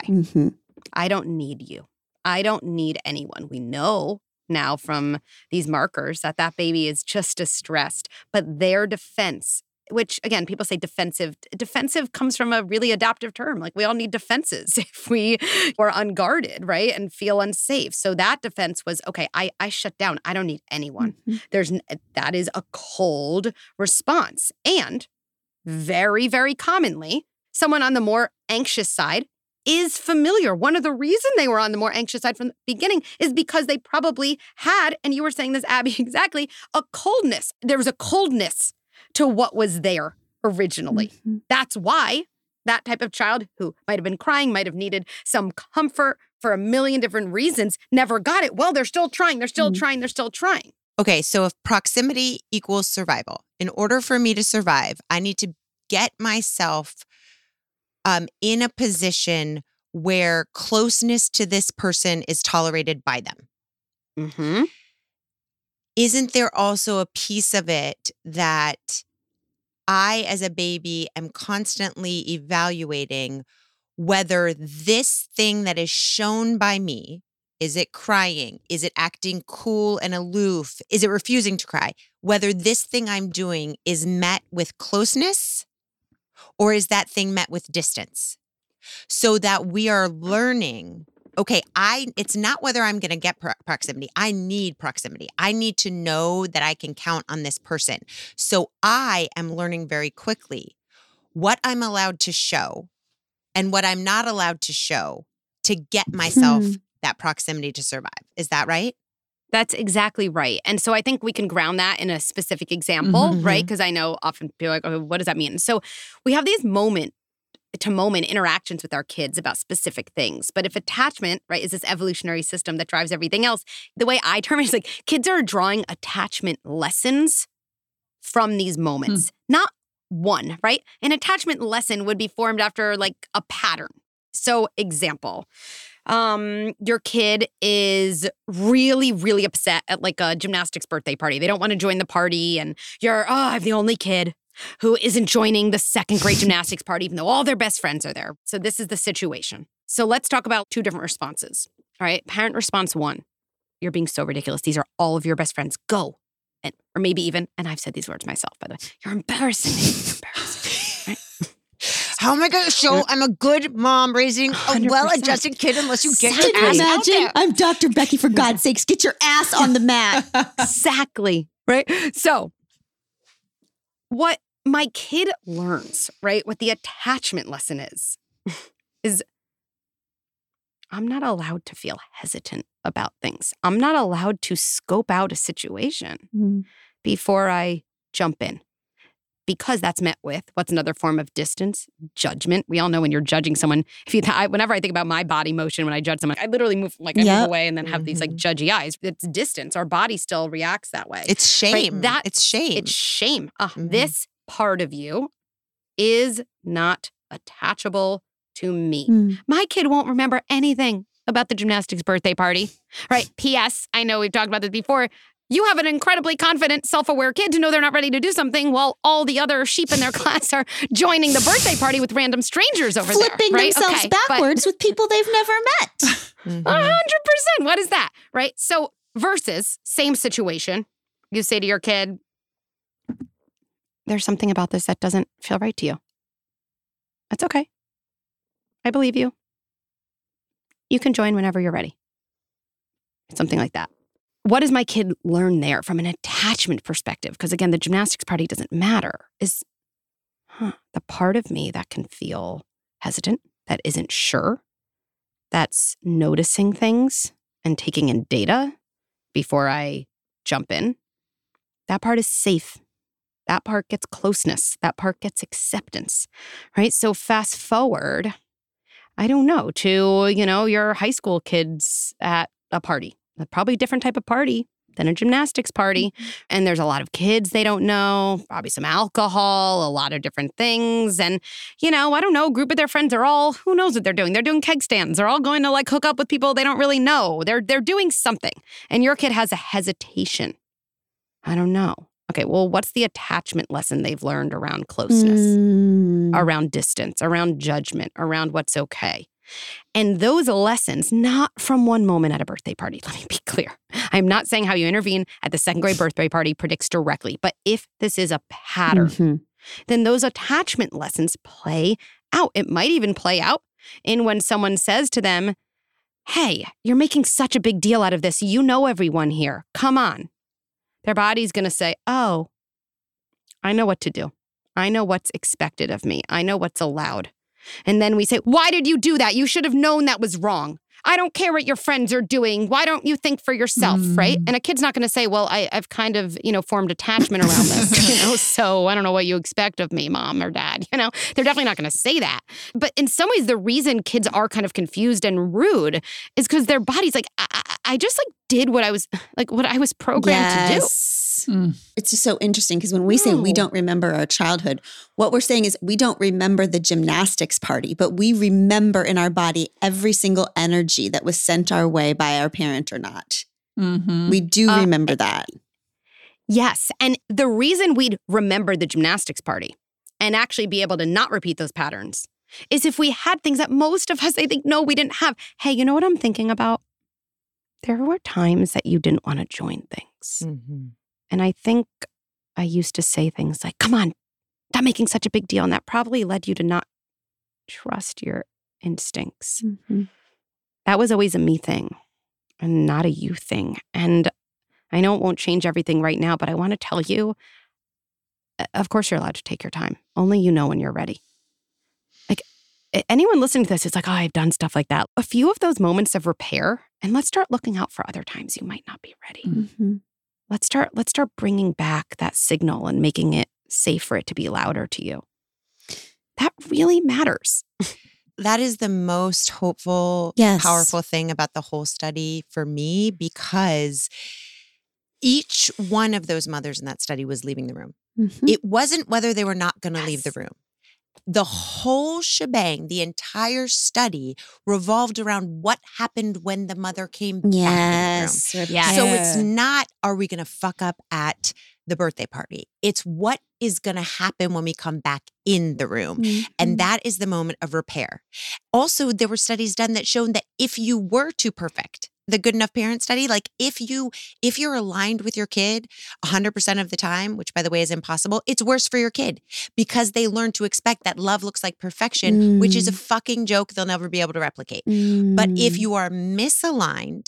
I don't need you. I don't need anyone. We know now from these markers that that baby is just distressed, but their defense, which again, people say defensive. Defensive comes from a really adaptive term. Like we all need defenses if we are unguarded, right? And feel unsafe. So that defense was, okay, I shut down. I don't need anyone. That is a cold response. And very, very commonly, someone on the more anxious side is familiar. One of the reasons they were on the more anxious side from the beginning is because they probably had, and you were saying this, Abby, exactly, a coldness. There was a coldness to what was there originally. That's why that type of child who might have been crying, might have needed some comfort for a million different reasons, never got it. Well, they're still trying. They're still trying. They're still trying. Okay, so if proximity equals survival, in order for me to survive, I need to get myself in a position where closeness to this person is tolerated by them. Isn't there also a piece of it that I, as a baby, am constantly evaluating whether this thing that is shown by me, is it crying? Is it acting cool and aloof? Is it refusing to cry? Whether this thing I'm doing is met with closeness or is that thing met with distance? So that we are learning okay, it's not whether I'm going to get proximity. I need proximity. I need to know that I can count on this person. So I am learning very quickly what I'm allowed to show and what I'm not allowed to show to get myself that proximity to survive. Is that right? That's exactly right. And so I think we can ground that in a specific example, right? Because I know often people are like, oh, what does that mean? So we have these moment-to-moment interactions with our kids about specific things. But if attachment, right, is this evolutionary system that drives everything else, the way I term it is like kids are drawing attachment lessons from these moments. Not one, right? An attachment lesson would be formed after like a pattern. So example, your kid is really, really upset at like a gymnastics birthday party. They don't want to join the party and I'm the only kid who isn't joining the second grade gymnastics party, even though all their best friends are there. So this is the situation. So let's talk about two different responses. All right. Parent response 1, you're being so ridiculous. These are all of your best friends. Go. Or maybe even, and I've said these words myself, by the way, you're embarrassing me. You're embarrassing me, right? How am I going to show I'm a good mom raising a 100%. well-adjusted kid unless you get Can your you ass out imagine? there? I'm Dr. Becky, for God's sakes. Get your ass on the mat. Exactly, right? So what my kid learns, right, what the attachment lesson is I'm not allowed to feel hesitant about things. I'm not allowed to scope out a situation before I jump in. Because that's met with, what's another form of distance? Judgment. We all know when you're judging someone, whenever I think about my body motion when I judge someone, I literally move, like I move away and then have these like judgy eyes. It's distance. Our body still reacts that way. It's shame. Right? It's shame. It's shame. This part of you is not attachable to me. My kid won't remember anything about the gymnastics birthday party, right? P.S. I know we've talked about this before. You have an incredibly confident, self-aware kid to know they're not ready to do something while all the other sheep in their class are joining the birthday party with random strangers over there. Flipping right? themselves backwards with people they've never met. 100%. What is that? Right? So versus same situation, you say to your kid, there's something about this that doesn't feel right to you. That's okay. I believe you. You can join whenever you're ready. Something like that. What does my kid learn there from an attachment perspective? Because again, the gymnastics party doesn't matter. Is the part of me that can feel hesitant, that isn't sure, that's noticing things and taking in data before I jump in. That part is safe. That part gets closeness. That part gets acceptance, right? So fast forward, I don't know, to, your high school kids at a party. Probably a different type of party than a gymnastics party. And there's a lot of kids they don't know, probably some alcohol, a lot of different things. And, I don't know, a group of their friends are all, who knows what they're doing? They're doing keg stands. They're all going to like hook up with people they don't really know. They're doing something. And your kid has a hesitation. I don't know. Okay, well, what's the attachment lesson they've learned around closeness, around distance, around judgment, around what's okay? And those lessons, not from one moment at a birthday party, let me be clear. I'm not saying how you intervene at the second grade birthday party predicts directly, but if this is a pattern, then those attachment lessons play out. It might even play out in when someone says to them, hey, you're making such a big deal out of this. You know everyone here. Come on. Their body's going to say, oh, I know what to do. I know what's expected of me. I know what's allowed. And then we say, why did you do that? You should have known that was wrong. I don't care what your friends are doing. Why don't you think for yourself, right? And a kid's not going to say, well, I've kind of, formed attachment around this, so I don't know what you expect of me, mom or dad, They're definitely not going to say that. But in some ways, the reason kids are kind of confused and rude is because their body's like, I just did what I was programmed to do. It's just so interesting because when we say we don't remember our childhood, what we're saying is we don't remember the gymnastics party, but we remember in our body every single energy that was sent our way by our parent or not. We do remember that. Yes. And the reason we'd remember the gymnastics party and actually be able to not repeat those patterns is if we had things that most of us, I think, no, we didn't have. Hey, you know what I'm thinking about? There were times that you didn't want to join things. And I think I used to say things like, come on, stop making such a big deal. And that probably led you to not trust your instincts. that was always a me thing and not a you thing. And I know it won't change everything right now, but I want to tell you, of course you're allowed to take your time. Only you know when you're ready. Like anyone listening to this is like, oh, I've done stuff like that. A few of those moments of repair, and let's start looking out for other times you might not be ready. Mm-hmm. Let's start bringing back that signal and making it safe for it to be louder to you. That really matters. That is the most hopeful, Yes. powerful thing about the whole study for me, because each one of those mothers in that study was leaving the room. Mm-hmm. It wasn't whether they were not going to leave the room. The whole shebang, the entire study revolved around what happened when the mother came back in the room. Yes. Yes. So it's not, are we going to fuck up at the birthday party? It's what is going to happen when we come back in the room. Mm-hmm. And that is the moment of repair. Also, there were studies done that showed that if you were too perfect, the Good Enough Parent study, like if you're aligned with your kid 100% of the time, which by the way is impossible, it's worse for your kid because they learn to expect that love looks like perfection, which is a fucking joke they'll never be able to replicate. But if you are misaligned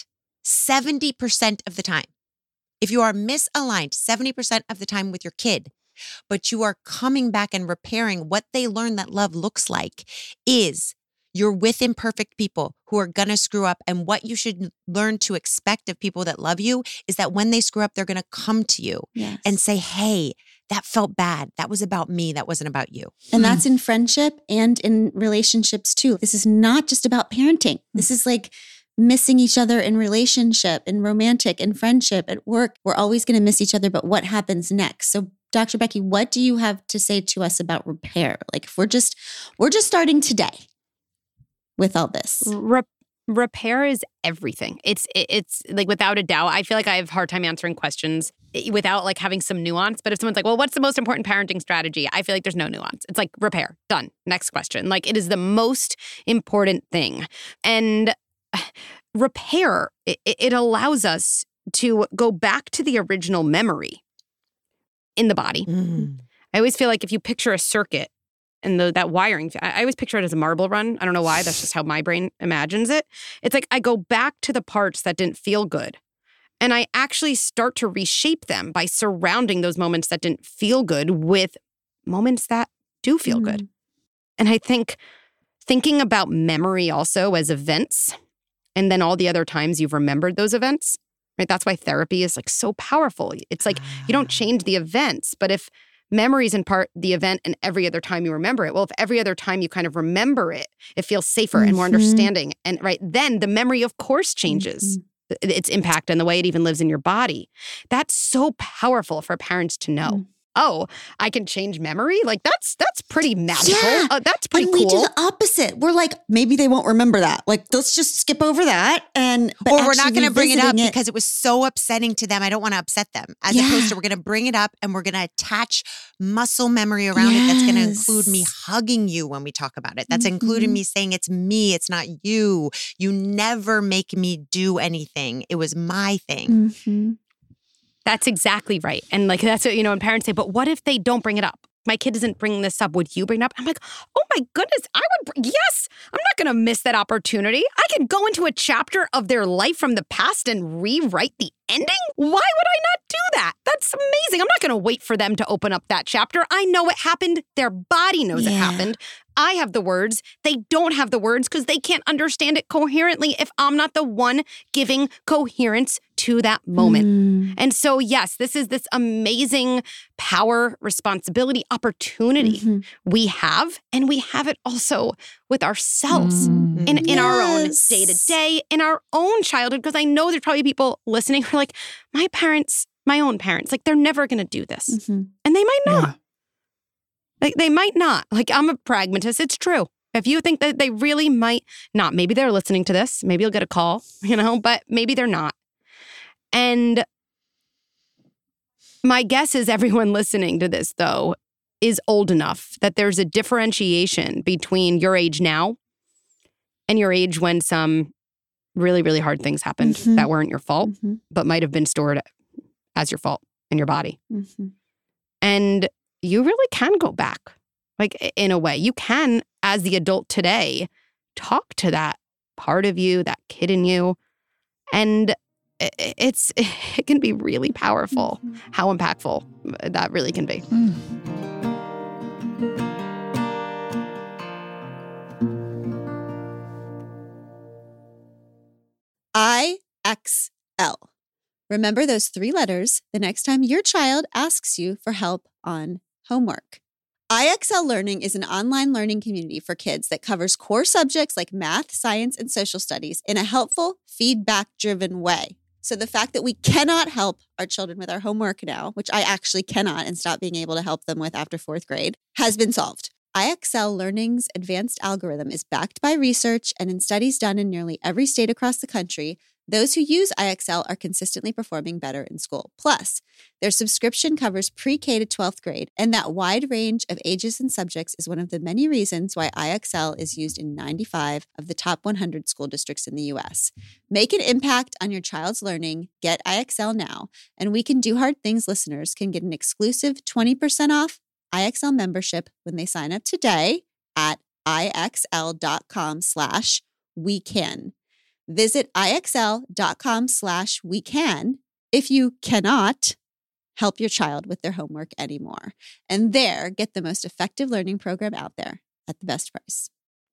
70% of the time, if you are misaligned 70% of the time with your kid, but you are coming back and repairing what they learned that love looks like, is you're with imperfect people who are going to screw up. And what you should learn to expect of people that love you is that when they screw up, they're going to come to you Yes. and say, hey, that felt bad. That was about me. That wasn't about you. And that's in friendship and in relationships too. This is not just about parenting. This is like missing each other in relationship, in romantic, in friendship, at work. We're always going to miss each other, but what happens next? So Dr. Becky, what do you have to say to us about repair? Like if we're just starting today with all this. Repair is everything. It's like without a doubt. I feel like I have a hard time answering questions without like having some nuance. But if someone's like, well, what's the most important parenting strategy? I feel like there's no nuance. It's like repair, done. Next question. Like it is the most important thing. And repair, it allows us to go back to the original memory in the body. I always feel like if you picture a circuit, and that wiring, I always picture it as a marble run. I don't know why. That's just how my brain imagines it. It's like I go back to the parts that didn't feel good. And I actually start to reshape them by surrounding those moments that didn't feel good with moments that do feel good. And I think thinking about memory also as events, and then all the other times you've remembered those events, right? That's why therapy is like so powerful. It's like you don't change the events, but if memory is in part the event and every other time you remember it. Well, if every other time you kind of remember it, it feels safer and more understanding. And right then the memory, of course, changes its impact and the way it even lives in your body. That's so powerful for parents to know. Oh, I can change memory? Like that's pretty magical. Yeah. That's pretty and cool. we do the opposite. We're like, maybe they won't remember that. Like, let's just skip over that. But or we're not going to bring it up revisiting because it was so upsetting to them. I don't want to upset them. As opposed to we're going to bring it up and we're going to attach muscle memory around it. That's going to include me hugging you when we talk about it. That's including me saying it's me. It's not you. You never make me do anything. It was my thing. That's exactly right. And like, that's what, when parents say, but what if they don't bring it up? My kid isn't bringing this up. Would you bring it up? I'm like, oh my goodness, I would, yes. I'm not going to miss that opportunity. I can go into a chapter of their life from the past and rewrite the ending. Why would I not do that? That's amazing. I'm not going to wait for them to open up that chapter. I know it happened. Their body knows it happened. I have the words. They don't have the words because they can't understand it coherently if I'm not the one giving coherence to that moment. And so, yes, this is this amazing power, responsibility, opportunity we have. And we have it also with ourselves in our own day-to-day, in our own childhood. Because I know there's probably people listening who are like, my own parents, like they're never going to do this. And they might not. Like they might not. Like I'm a pragmatist. It's true. If you think that they really might not, maybe they're listening to this. Maybe you'll get a call, but maybe they're not. And my guess is everyone listening to this, though, is old enough that there's a differentiation between your age now and your age when some really, really hard things happened that weren't your fault, but might have been stored as your fault in your body. And you really can go back, like in a way. You can, as the adult today, talk to that part of you, that kid in you. And it can be really powerful how impactful that really can be. IXL. Remember those 3 letters the next time your child asks you for help on homework. IXL Learning is an online learning community for kids that covers core subjects like math, science, and social studies in a helpful, feedback-driven way. So the fact that we cannot help our children with our homework now, which I actually cannot and stopped being able to help them with after 4th grade, has been solved. IXL Learning's advanced algorithm is backed by research, and in studies done in nearly every state across the country, those who use IXL are consistently performing better in school. Plus, their subscription covers pre-K to 12th grade, and that wide range of ages and subjects is one of the many reasons why IXL is used in 95 of the top 100 school districts in the U.S. Make an impact on your child's learning. Get IXL now. And We Can Do Hard Things listeners can get an exclusive 20% off IXL membership when they sign up today at IXL.com/wecan. Visit IXL.com/wecan if you cannot help your child with their homework anymore. And there, get the most effective learning program out there at the best price.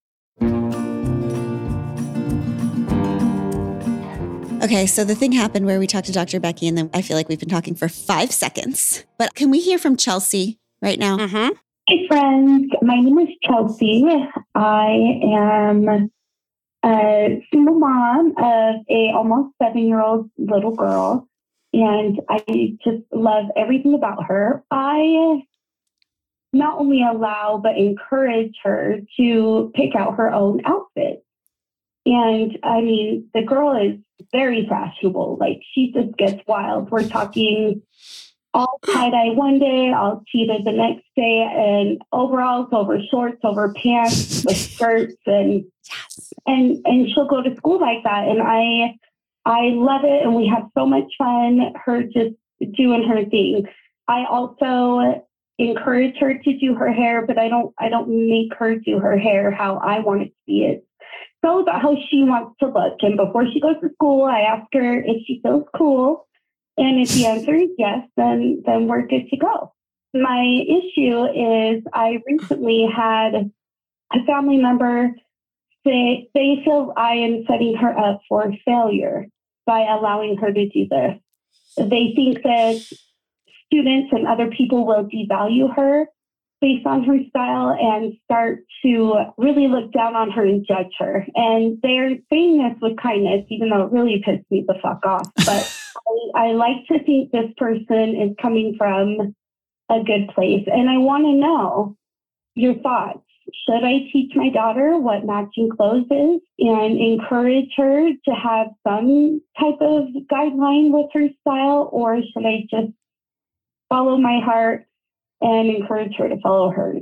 Okay, so the thing happened where we talked to Dr. Becky, and then I feel like we've been talking for 5 seconds. But can we hear from Chelsea right now? Mm-hmm. Hey, friends. My name is Chelsea. I am a single mom of a almost 7-year-old little girl, and I just love everything about her. I not only allow but encourage her to pick out her own outfit. And I mean, the girl is very fashionable. Like, she just gets wild. We're talking all tie-dye one day, all cheetah the next day, and overalls over shorts, over pants, with skirts, and she'll go to school like that. And I love it, and we have so much fun, her just doing her thing. I also encourage her to do her hair, but I don't make her do her hair how I want it to be. It's all about how she wants to look. And before she goes to school, I ask her if she feels cool. And if the answer is yes, then we're good to go. My issue is I recently had a family member say they feel I am setting her up for failure by allowing her to do this. They think that students and other people will devalue her based on her style and start to really look down on her and judge her. And they're saying this with kindness, even though it really pissed me the fuck off. But I like to think this person is coming from a good place. And I want to know your thoughts. Should I teach my daughter what matching clothes is and encourage her to have some type of guideline with her style? Or should I just follow my heart and encourage her to follow hers?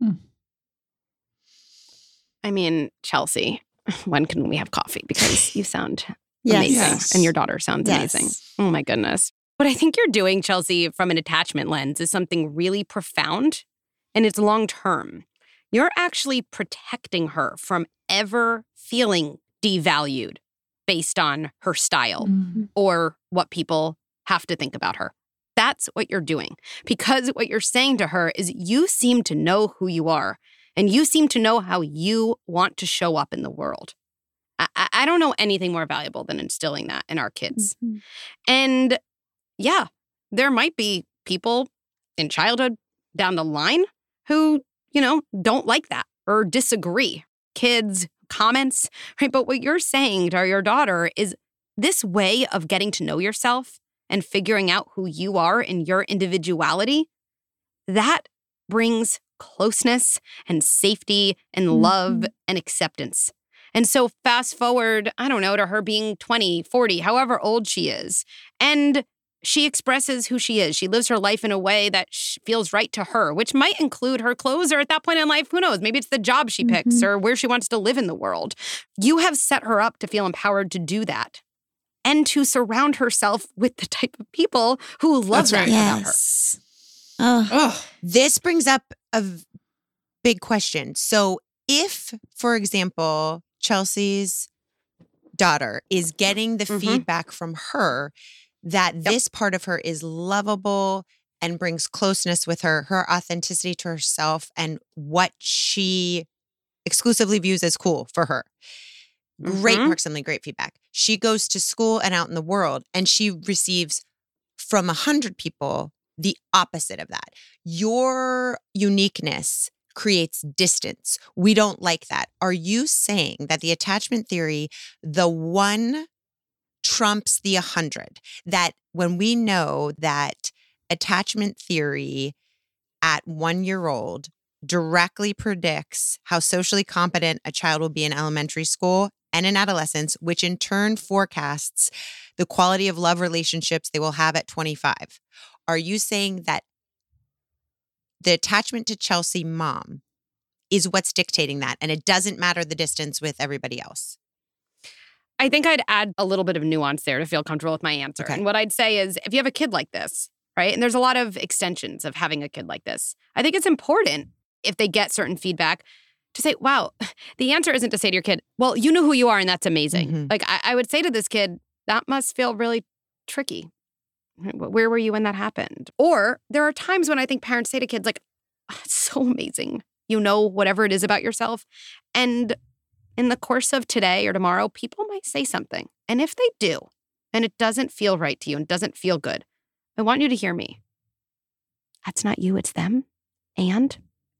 I mean, Chelsea, when can we have coffee? Because you sound amazing. And your daughter sounds amazing. Oh my goodness. What I think you're doing, Chelsea, from an attachment lens is something really profound, and it's long-term. You're actually protecting her from ever feeling devalued based on her style or what people have to think about her. That's what you're doing. Because what you're saying to her is you seem to know who you are, and you seem to know how you want to show up in the world. I don't know anything more valuable than instilling that in our kids. And yeah, there might be people in childhood down the line who, don't like that or disagree. Kids, comments, right? But what you're saying to your daughter is this way of getting to know yourself and figuring out who you are in your individuality, that brings closeness and safety and love and acceptance. And so fast forward, I don't know, to her being 20, 40, however old she is, and she expresses who she is. She lives her life in a way that feels right to her, which might include her clothes, or at that point in life, who knows? Maybe it's the job she picks or where she wants to live in the world. You have set her up to feel empowered to do that and to surround herself with the type of people who love that about her. This brings up a big question. So if, for example, Chelsea's daughter is getting the feedback from her that this part of her is lovable and brings closeness with her authenticity to herself and what she exclusively views as cool for her. Great, Parks Emily, great feedback. She goes to school and out in the world and she receives from 100 people the opposite of that. Your uniqueness creates distance. We don't like that. Are you saying that the attachment theory, the one trumps the 100? That when we know that attachment theory at 1 year old directly predicts how socially competent a child will be in elementary school and in adolescence, which in turn forecasts the quality of love relationships they will have at 25. Are you saying that the attachment to Chelsea mom is what's dictating that, and it doesn't matter the distance with everybody else? I think I'd add a little bit of nuance there to feel comfortable with my answer. Okay. And what I'd say is, if you have a kid like this, right, and there's a lot of extensions of having a kid like this, I think it's important if they get certain feedback to say, wow, the answer isn't to say to your kid, well, you know who you are and that's amazing. Like I would say to this kid, that must feel really tricky. Where were you when that happened? Or there are times when I think parents say to kids like, oh, it's so amazing. You know, whatever it is about yourself. And in the course of today or tomorrow, people might say something. And if they do, and it doesn't feel right to you and doesn't feel good, I want you to hear me. That's not you, it's them. And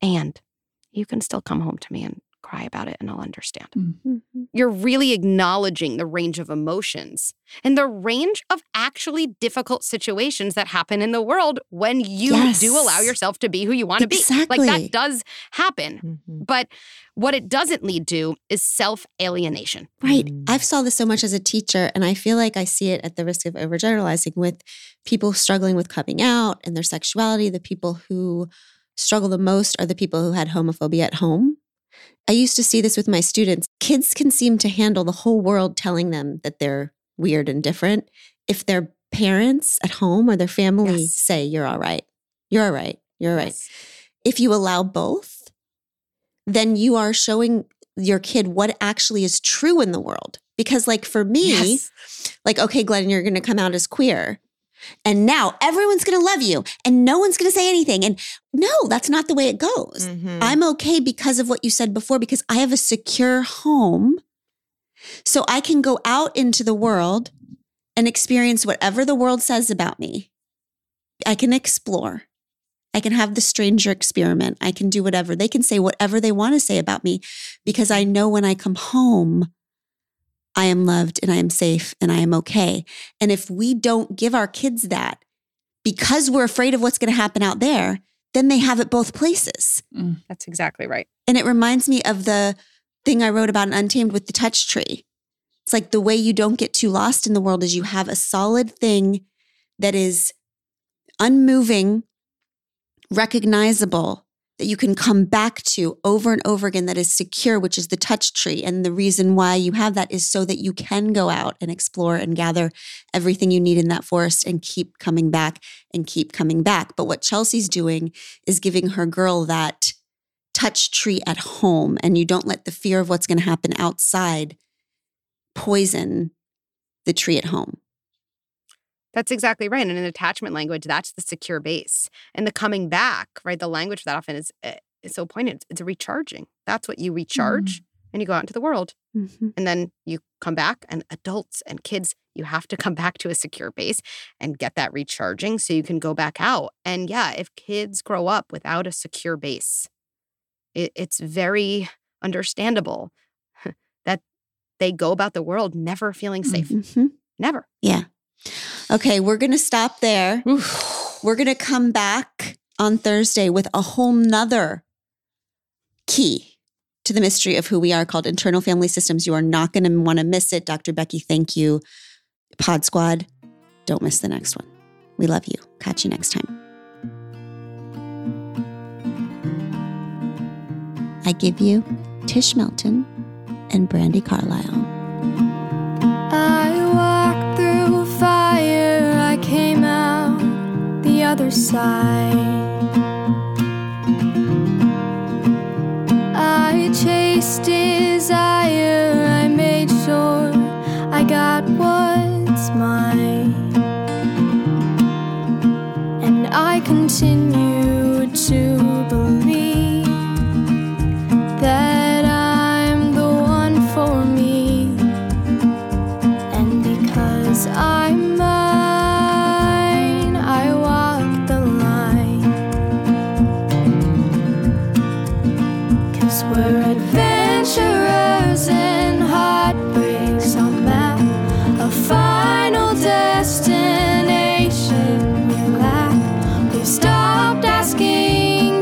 you can still come home to me and cry about it and I'll understand. You're really acknowledging the range of emotions and the range of actually difficult situations that happen in the world when you do allow yourself to be who you want to be. Like that does happen. But what it doesn't lead to is self-alienation. Right. I've saw this so much as a teacher, and I feel like I see it at the risk of overgeneralizing with people struggling with coming out and their sexuality. The people who struggle the most are the people who had homophobia at home. I used to see this with my students. Kids can seem to handle the whole world telling them that they're weird and different if their parents at home or their family say, you're all right, you're all right, you're all right. If you allow both, then you are showing your kid what actually is true in the world. Because like for me, like, okay, Glenn, you're going to come out as queer. And now everyone's going to love you and no one's going to say anything. And no, that's not the way it goes. I'm okay because of what you said before, because I have a secure home. So I can go out into the world and experience whatever the world says about me. I can explore. I can have the stranger experiment. I can do whatever. They can say whatever they want to say about me because I know when I come home, I am loved and I am safe and I am okay. And if we don't give our kids that because we're afraid of what's going to happen out there, then they have it both places. That's exactly right. And it reminds me of the thing I wrote about in Untamed with the touch tree. It's like the way you don't get too lost in the world is you have a solid thing that is unmoving, recognizable, that you can come back to over and over again, that is secure, which is the touch tree. And the reason why you have that is so that you can go out and explore and gather everything you need in that forest and keep coming back and keep coming back. But what Chelsea's doing is giving her girl that touch tree at home, and you don't let the fear of what's going to happen outside poison the tree at home. That's exactly right. And in attachment language, that's the secure base. And the coming back, right? The language that often is so poignant. It's a recharging. That's what you recharge and you go out into the world. And then you come back, and adults and kids, you have to come back to a secure base and get that recharging so you can go back out. And yeah, if kids grow up without a secure base, it's very understandable that they go about the world never feeling safe. Never. Yeah. Okay, we're going to stop there. We're going to come back on Thursday with a whole nother key to the mystery of who we are called internal family systems. You are not going to want to miss it. Dr. Becky, thank you. Pod Squad, don't miss the next one. We love you. Catch you next time. I give you Tish Melton and Brandi Carlile. I walked through fire, I came out the other side. I chased desire, I made sure got what's mine, and I continue to believe that I'm the one for me, and because I'm mine, I walk the line, 'cause we're adventurers and heartbreaks on map, a final destination we lack. We've stopped asking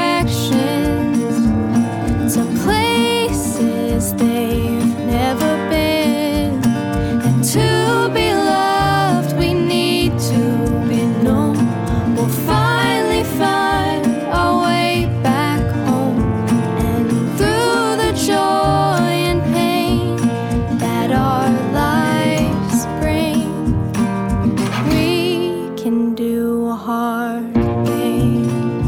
directions to places they've never been, and to be loved we need to be known. We'll finally find our way back home, and through the joy and pain that our lives bring, we can do hard things.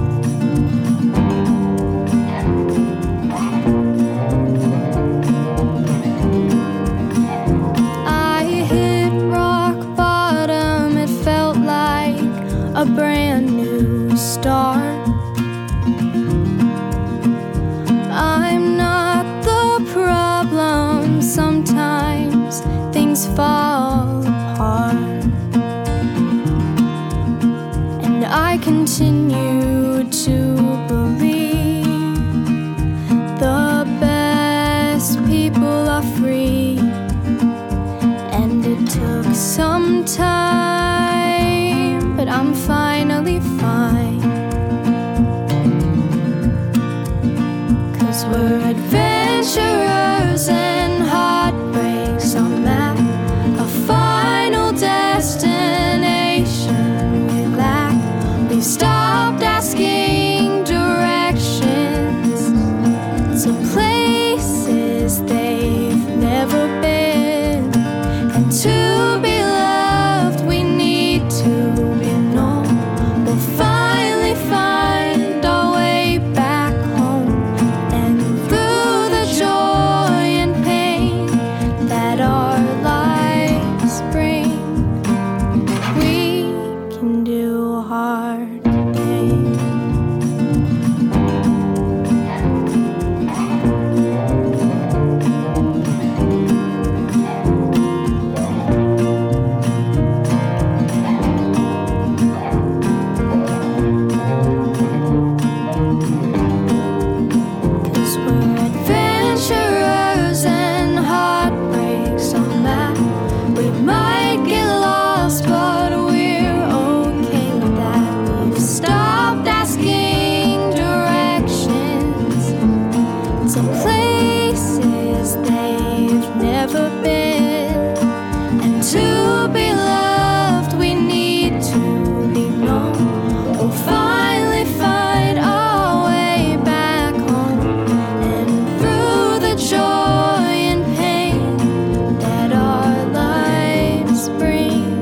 I hit rock bottom, it felt like a brand new start. I'm not the problem, sometimes things fall apart, and I continue to believe the best people are free, and it took some time, but I'm finally fine, 'cause we're adventurers and heartbreaks on map, a final destination we lack. We've stopped asking directions to places they've never been, and to be loved we need to be known. We'll finally find our way back home, and through the joy and pain that our lives bring, we can do hard things. Cause we're adventurers and heartbreaks on map. We might get lost, but we're okay with that. We've stopped asking directions to places they've never been, and to be loved we need to be known. We'll finally find our way back home, and through the joy and pain that our lives bring,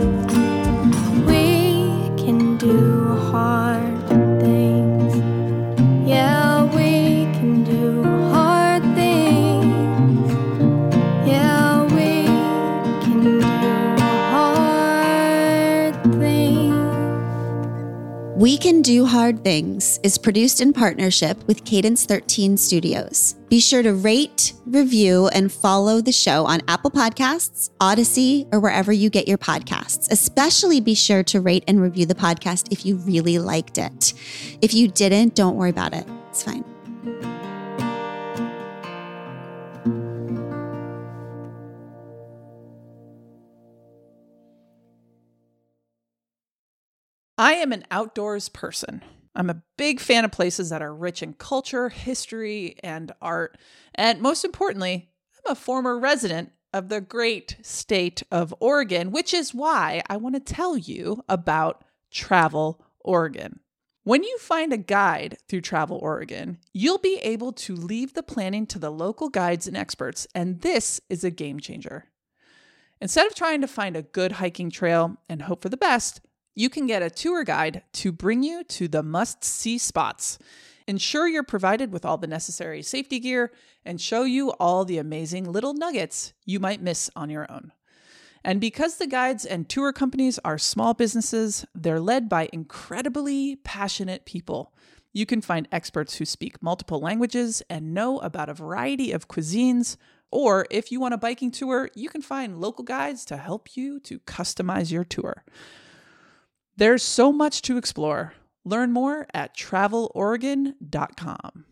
we can do hard things. Yeah, we can do hard things. Yeah, we can do hard things. We Can Do Hard Things is produced in partnership with Cadence 13 Studios. Be sure to rate, review, and follow the show on Apple Podcasts, Odyssey, or wherever you get your podcasts. Especially be sure to rate and review the podcast if you really liked it. If you didn't, don't worry about it. It's fine. I am an outdoors person. I'm a big fan of places that are rich in culture, history, and art. And most importantly, I'm a former resident of the great state of Oregon, which is why I want to tell you about Travel Oregon. When you find a guide through Travel Oregon, you'll be able to leave the planning to the local guides and experts, and this is a game changer. Instead of trying to find a good hiking trail and hope for the best, you can get a tour guide to bring you to the must-see spots, ensure you're provided with all the necessary safety gear, and show you all the amazing little nuggets you might miss on your own. And because the guides and tour companies are small businesses, they're led by incredibly passionate people. You can find experts who speak multiple languages and know about a variety of cuisines. Or if you want a biking tour, you can find local guides to help you to customize your tour. There's so much to explore. Learn more at traveloregon.com.